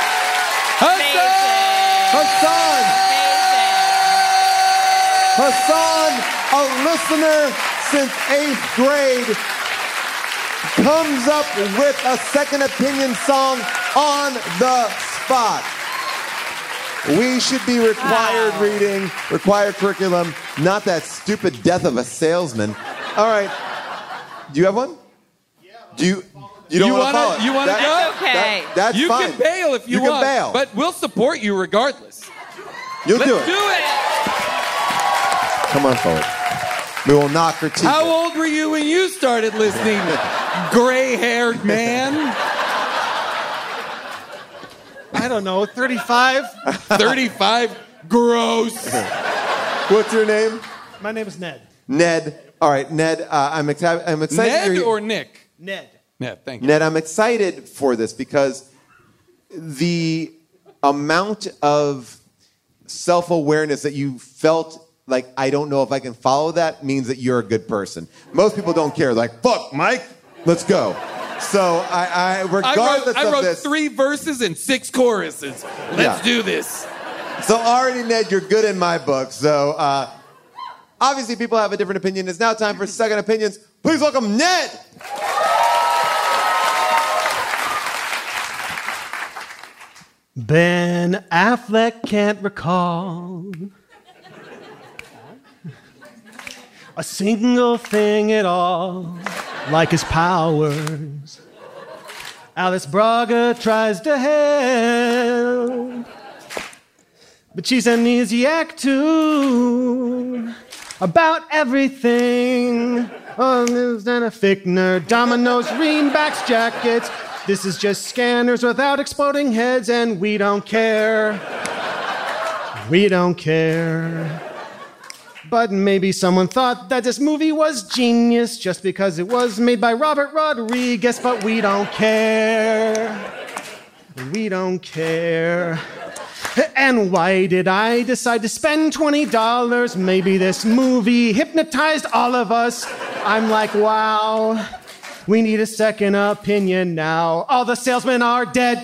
Hassan! Hassan, a listener since 8th grade, comes up with a second opinion song on the spot. We should be required reading, required curriculum, not that stupid death of a salesman. All right. Do you have one? Do you don't want to follow it? You want to go? That's okay. That's you fine. can bail if you want. You can bail. But we'll support you regardless. You'll do Let's it. do it. Come on forward. We will not critique How it. old were you when you started listening, gray-haired man? I don't know, 35? 35? Gross. What's your name? My name is Ned. Ned. All right, Ned, I'm excited. Ned or Nick? Ned. Ned, thank you. Ned, I'm excited for this because the amount of self-awareness that you felt like, I don't know if I can follow that, means that you're a good person. Most people don't care. Like, fuck, Mike, let's go. So I regardless I wrote of this, 3 verses and 6 choruses. Let's do this. So already, Ned, you're good in my book. So obviously people have a different opinion. It's now time for second opinions. Please welcome Ned. Ben Affleck can't recall a single thing at all, like his powers. Alice Braga tries to help, but she's amnesiac too about everything. Oh, there's not a fake nerd. Domino's, greenbacks, jackets. This is just scanners without exploding heads, and we don't care. We don't care. But maybe someone thought that this movie was genius just because it was made by Robert Rodriguez, but we don't care. We don't care. And why did I decide to spend $20? Maybe this movie hypnotized all of us. I'm like, wow, we need a second opinion now. All the salesmen are dead.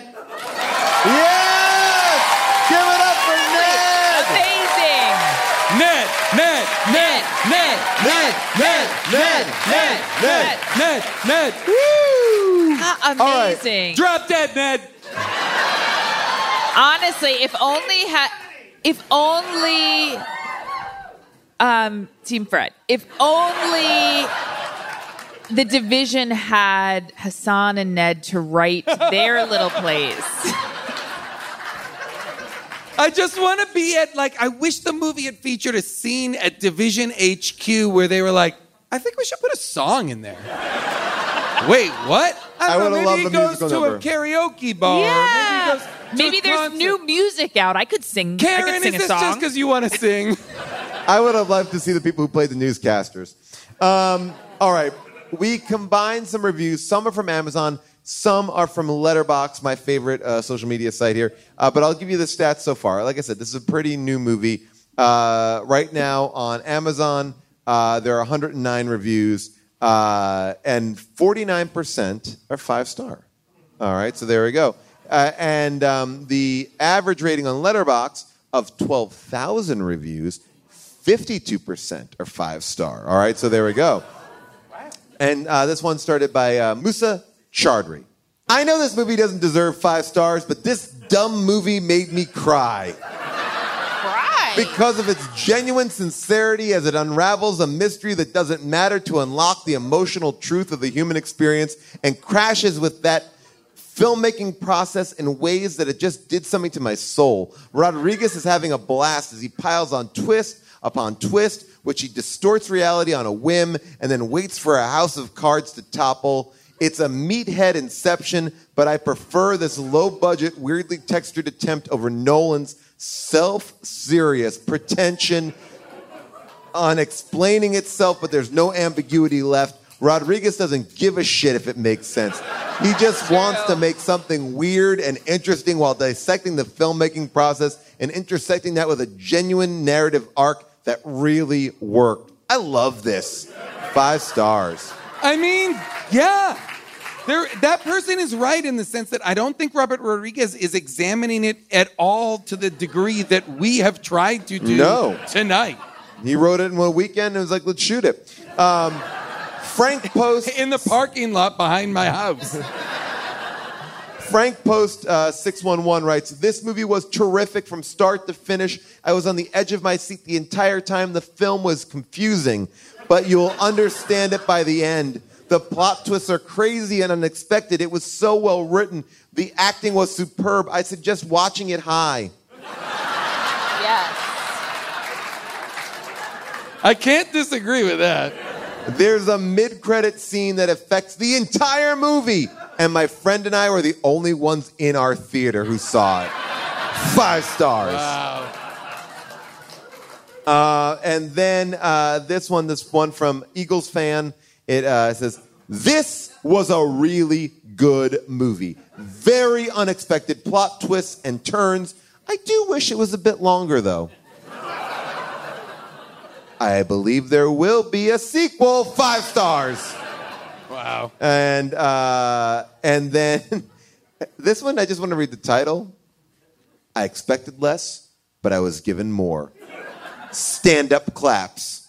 Yes! Give it up for Ned! Amazing! Ned, Ned, Ned, Ned, Ned, Ned, Ned, Ned, Ned, Ned, Ned. Woo! Amazing. Drop dead, Ned. Honestly, if only Team Fred, if only the division had Hassan and Ned to write their little plays. I just want to be at, I wish the movie had featured a scene at Division HQ where they were like, I think we should put a song in there. Wait, what? I don't know, maybe he goes to a karaoke bar. Yeah. Maybe a there's concert. new music out. I could sing. Karen, I could sing is this a song. just because you want to sing? I would have loved to see the people who played the newscasters. All right. We combined some reviews. Some are from Amazon. Some are from Letterboxd, my favorite social media site here. But I'll give you the stats so far. Like I said, this is a pretty new movie. Right now on Amazon, there are 109 reviews, and 49% are 5-star. All right, so there we go. And the average rating on Letterboxd of 12,000 reviews, 52% are 5-star. All right, so there we go. And this one started by Musa Chaudhry. I know this movie doesn't deserve 5 stars, but this dumb movie made me cry. Cry? Because of its genuine sincerity as it unravels a mystery that doesn't matter to unlock the emotional truth of the human experience and crashes with that filmmaking process in ways that it just did something to my soul. Rodriguez is having a blast as he piles on twist upon twist, which he distorts reality on a whim and then waits for a house of cards to topple. It's a meathead Inception, but I prefer this low-budget, weirdly textured attempt over Nolan's self-serious pretension on explaining itself, but there's no ambiguity left. Rodriguez doesn't give a shit if it makes sense. He just wants to make something weird and interesting while dissecting the filmmaking process and intersecting that with a genuine narrative arc that really worked. I love this. 5 stars. I mean, yeah. That person is right in the sense that I don't think Robert Rodriguez is examining it at all to the degree that we have tried to do tonight. He wrote it in one weekend and was like, let's shoot it. Frank Post... in the parking lot behind my house. Frank Post 611 writes, this movie was terrific from start to finish. I was on the edge of my seat the entire time. The film was confusing, but you'll understand it by the end. The plot twists are crazy and unexpected. It was so well written. The acting was superb. I suggest watching it high. Yes. I can't disagree with that. There's a mid-credit scene that affects the entire movie, and my friend and I were the only ones in our theater who saw it. 5 stars. Wow. And then this one from Eagles fan. It says, this was a really good movie. Very unexpected plot twists and turns. I do wish it was a bit longer, though. I believe there will be a sequel. 5 stars. Wow. And then this one, I just want to read the title. I expected less, but I was given more. Stand-up claps.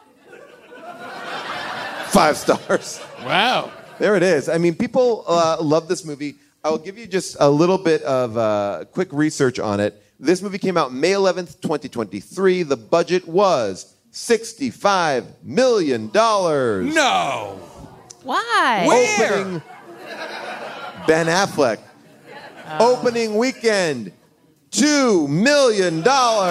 5 stars. Wow. There it is. I mean, people love this movie. I will give you just a little bit of quick research on it. This movie came out May 11th, 2023. The budget was $65 million. No. Why? Where? Opening, Ben Affleck. Opening weekend, $2 million.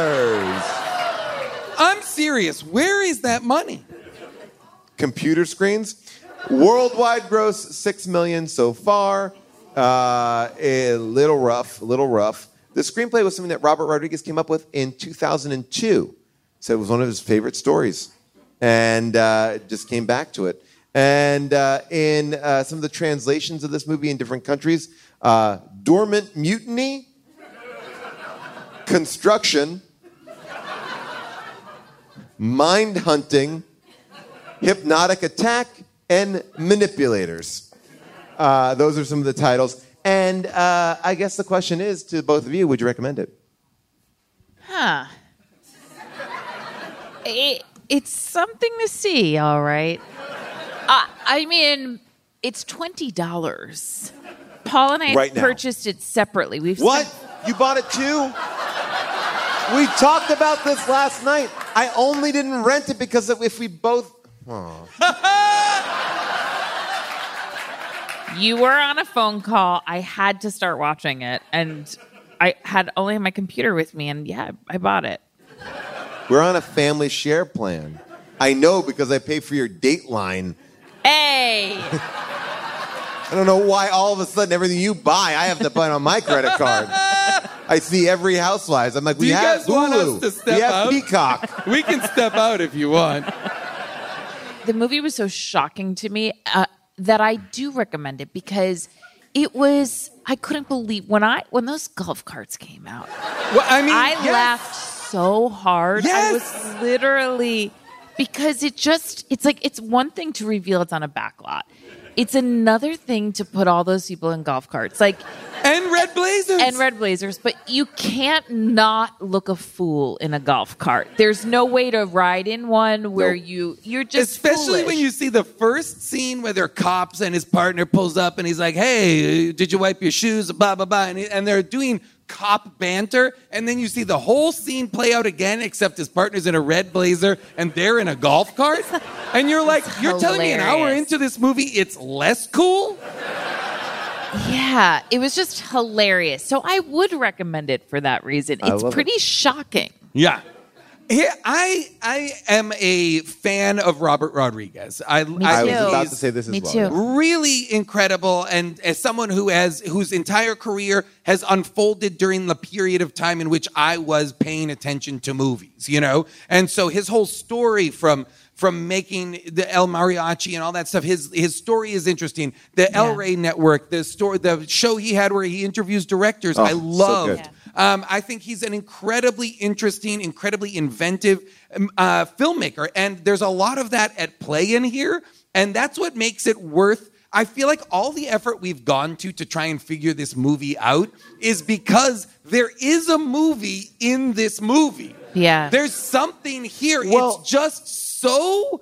I'm serious. Where is that money? Computer screens. Worldwide gross, $6 million so far. A little rough. The screenplay was something that Robert Rodriguez came up with in 2002. So it was one of his favorite stories. And just came back to it. And in some of the translations of this movie in different countries, dormant mutiny, construction, mind hunting, hypnotic attack, and manipulators. Those are some of the titles. And I guess the question is to both of you, would you recommend it? Huh. It's something to see, all right. I mean, it's $20. Paul and I Right now. purchased it separately. What? You bought it too? We talked about this last night. I only didn't rent it because if we both... You were on a phone call. I had to start watching it, and I had only my computer with me, and yeah, I bought it. We're on a family share plan. I know because I pay for your Dateline. Hey! I don't know why all of a sudden everything you buy, I have to buy on my credit card. I see every Housewives. I'm like, Do you have guys want us Hulu. to step we have out? Peacock. We can step out if you want. The movie was so shocking to me that I do recommend it because it was, I couldn't believe when those golf carts came out. Well, I mean, I yes. laughed so hard. Yes. I was literally, because it's like, it's one thing to reveal it's on a back lot. It's another thing to put all those people in golf carts. And red blazers. But you can't not look a fool in a golf cart. There's no way to ride in one where you're just Especially foolish. when you see the first scene where they're cops and his partner pulls up and he's like, hey, did you wipe your shoes? Blah, blah, blah. And they're doing cop banter. And then you see the whole scene play out again, except his partner's in a red blazer and they're in a golf cart. And you're like, you're telling me an hour into this movie it's less cool? Yeah, it was just hilarious. So I would recommend it for that reason. It's pretty shocking. Yeah. Here, I am a fan of Robert Rodriguez. I was about to say this as well. too. Really incredible, and as someone whose entire career has unfolded during the period of time in which I was paying attention to movies, you know, and so his whole story from making the El Mariachi and all that stuff, his story is interesting. The El Rey Network, the show he had where he interviews directors, I loved. So good. I think he's an incredibly interesting, incredibly inventive filmmaker. And there's a lot of that at play in here. And that's what makes it worth. I feel like all the effort we've gone to try and figure this movie out is because there is a movie in this movie. Yeah. There's something here. It's just so...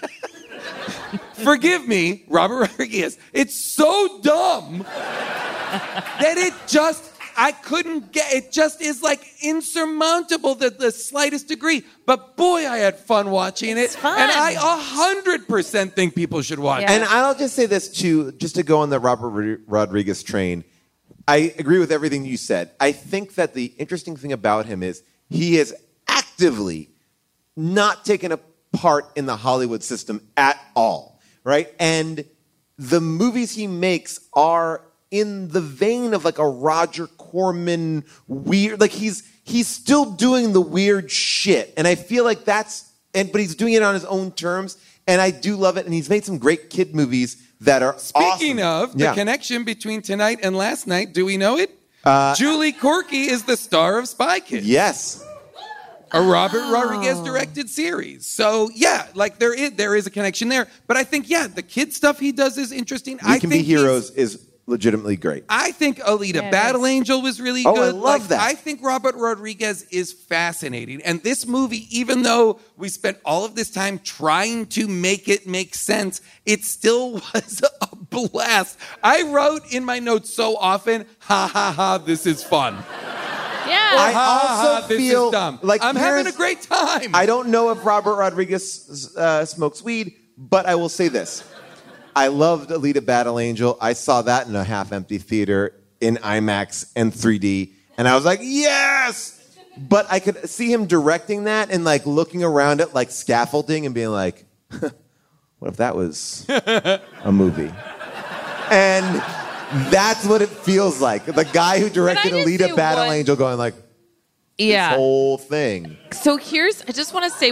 Forgive me, Robert Rodriguez. It's so dumb that it just... I couldn't get it. Just is like insurmountable to the slightest degree. But boy, I had fun watching it. It's fun. And I 100% think people should watch it. And I'll just say this too, just to go on the Robert Rodriguez train. I agree with everything you said. I think that the interesting thing about him is he is actively not taken a part in the Hollywood system at all, right? And the movies he makes are in the vein of like a Roger Corman weird, like he's still doing the weird shit. And I feel like but he's doing it on his own terms. And I do love it. And he's made some great kid movies that are Speaking awesome. of the connection between tonight and last night, do we know it? Julie Corky is the star of Spy Kids. Yes. A Robert Rodriguez directed series. So yeah, like there is a connection there. But I think, the kid stuff he does is interesting. We Can Be Heroes is legitimately great. I think Alita Battle Angel was really Oh, good. I love that. I think Robert Rodriguez is fascinating. And this movie, even though we spent all of this time trying to make it make sense, it still was a blast. I wrote in my notes so often, ha ha ha, this is fun. Yeah. I also this feel is dumb. like I'm having a great time. I don't know if Robert Rodriguez smokes weed, but I will say this. I loved Alita Battle Angel. I saw that in a half-empty theater in IMAX and 3D, and I was like, yes! But I could see him directing that and like looking around at like scaffolding and being like, what if that was a movie? And that's what it feels like. The guy who directed Alita Battle Angel going like, this whole thing. So I just want to say,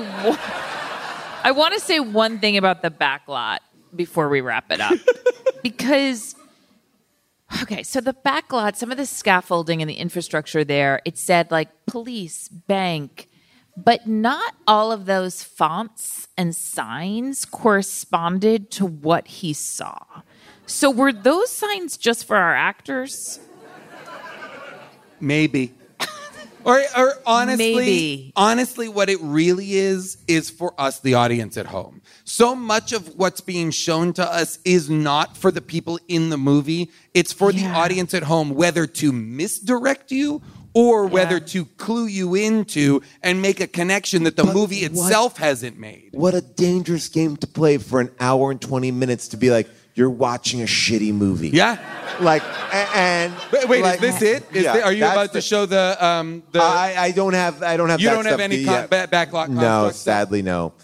I want to say one thing about the backlot before we wrap it up. Because, so the backlot, some of the scaffolding and the infrastructure there, it said like police, bank, but not all of those fonts and signs corresponded to what he saw. So were those signs just for our actors? Maybe. Or honestly, what it really is for us, the audience at home. So much of what's being shown to us is not for the people in the movie. It's for the audience at home, whether to misdirect you or whether to clue you into and make a connection that the movie itself hasn't made. What a dangerous game to play for an hour and 20 minutes to be like, you're watching a shitty movie. Yeah. Like, and wait, like, is this it? Are you about to show the? I don't have. You don't have any backlot. No, sadly, no.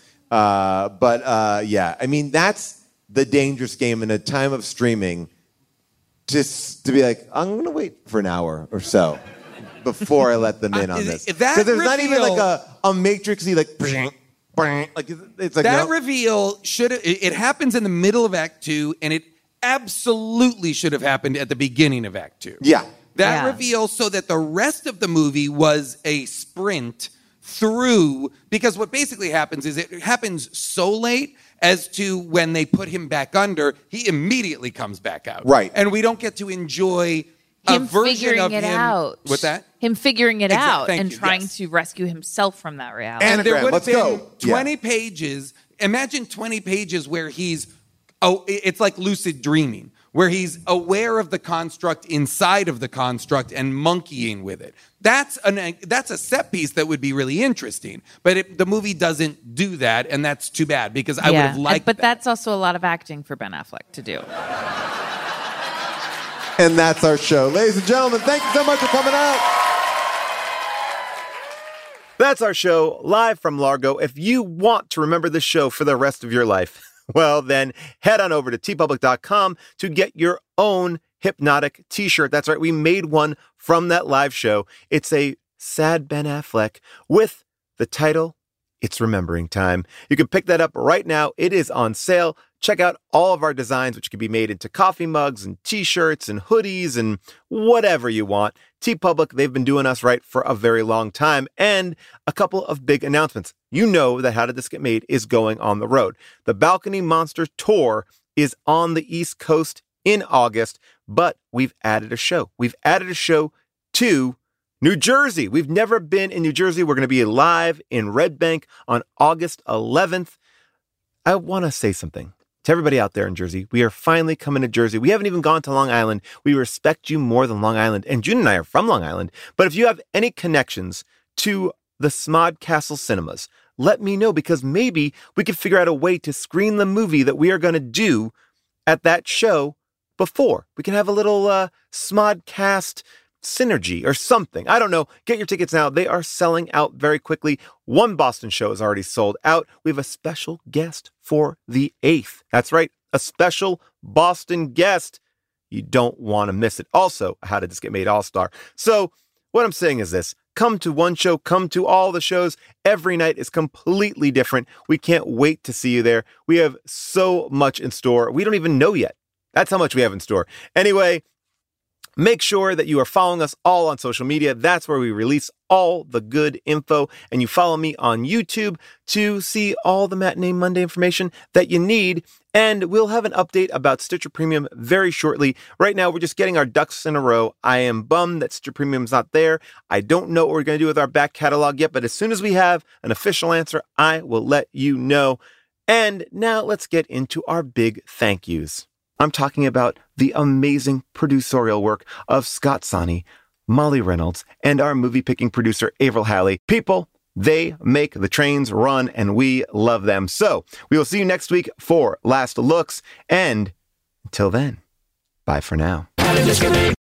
I mean, that's the dangerous game in a time of streaming. Just to be like, I'm going to wait for an hour or so before I let them in on this. Because there's not even like a matrixy like. Like it's like that reveal it happens in the middle of Act 2, and it absolutely should have happened at the beginning of Act 2. Yeah. That reveal so that the rest of the movie was a sprint through, because what basically happens is it happens so late as to when they put him back under, he immediately comes back out. Right. And we don't get to enjoy him a version figuring of it him. out. What's that? Him figuring it out Thank and you. trying Yes. to rescue himself from that reality. And there would have been go. 20 pages. Imagine 20 pages where it's like lucid dreaming, where he's aware of the construct inside of the construct and monkeying with it. That's a set piece that would be really interesting. But the movie doesn't do that, and that's too bad because I would have liked But that. that's also a lot of acting for Ben Affleck to do. And that's our show. Ladies and gentlemen, thank you so much for coming out. That's our show, live from Largo. If you want to remember this show for the rest of your life, well, then head on over to tpublic.com to get your own Hypnotic t-shirt. That's right, we made one from that live show. It's a sad Ben Affleck with the title, It's Remembering Time. You can pick that up right now. It is on sale. Check out all of our designs, which can be made into coffee mugs and t-shirts and hoodies and whatever you want. TeePublic, they've been doing us right for a very long time. And a couple of big announcements. You know that How Did This Get Made is going on the road. The Balcony Monster Tour is on the East Coast in August, but we've added a show. We've added a show to New Jersey. We've never been in New Jersey. We're going to be live in Red Bank on August 11th. I want to say something to everybody out there in Jersey. We are finally coming to Jersey. We haven't even gone to Long Island. We respect you more than Long Island. And June and I are from Long Island. But if you have any connections to the Smod Castle Cinemas, let me know, because maybe we could figure out a way to screen the movie that we are going to do at that show before. We can have a little Smodcast synergy or something. I don't know. Get your tickets now. They are selling out very quickly. One Boston show is already sold out. We have a special guest for the 8th. That's right, a special Boston guest. You don't want to miss it. Also, How Did This Get Made All-Star. So what I'm saying is this. Come to one show, come to all the shows. Every night is completely different. We can't wait to see you there. We have so much in store. We don't even know yet. That's how much we have in store. Anyway, make sure that you are following us all on social media. That's where we release all the good info. And you follow me on YouTube to see all the Matinee Monday information that you need. And we'll have an update about Stitcher Premium very shortly. Right now, we're just getting our ducks in a row. I am bummed that Stitcher Premium's not there. I don't know what we're going to do with our back catalog yet, but as soon as we have an official answer, I will let you know. And now let's get into our big thank yous. I'm talking about the amazing producerial work of Scott Sani, Molly Reynolds, and our movie-picking producer, Avril Halley. People, they make the trains run, and we love them. So we will see you next week for Last Looks. And until then, bye for now.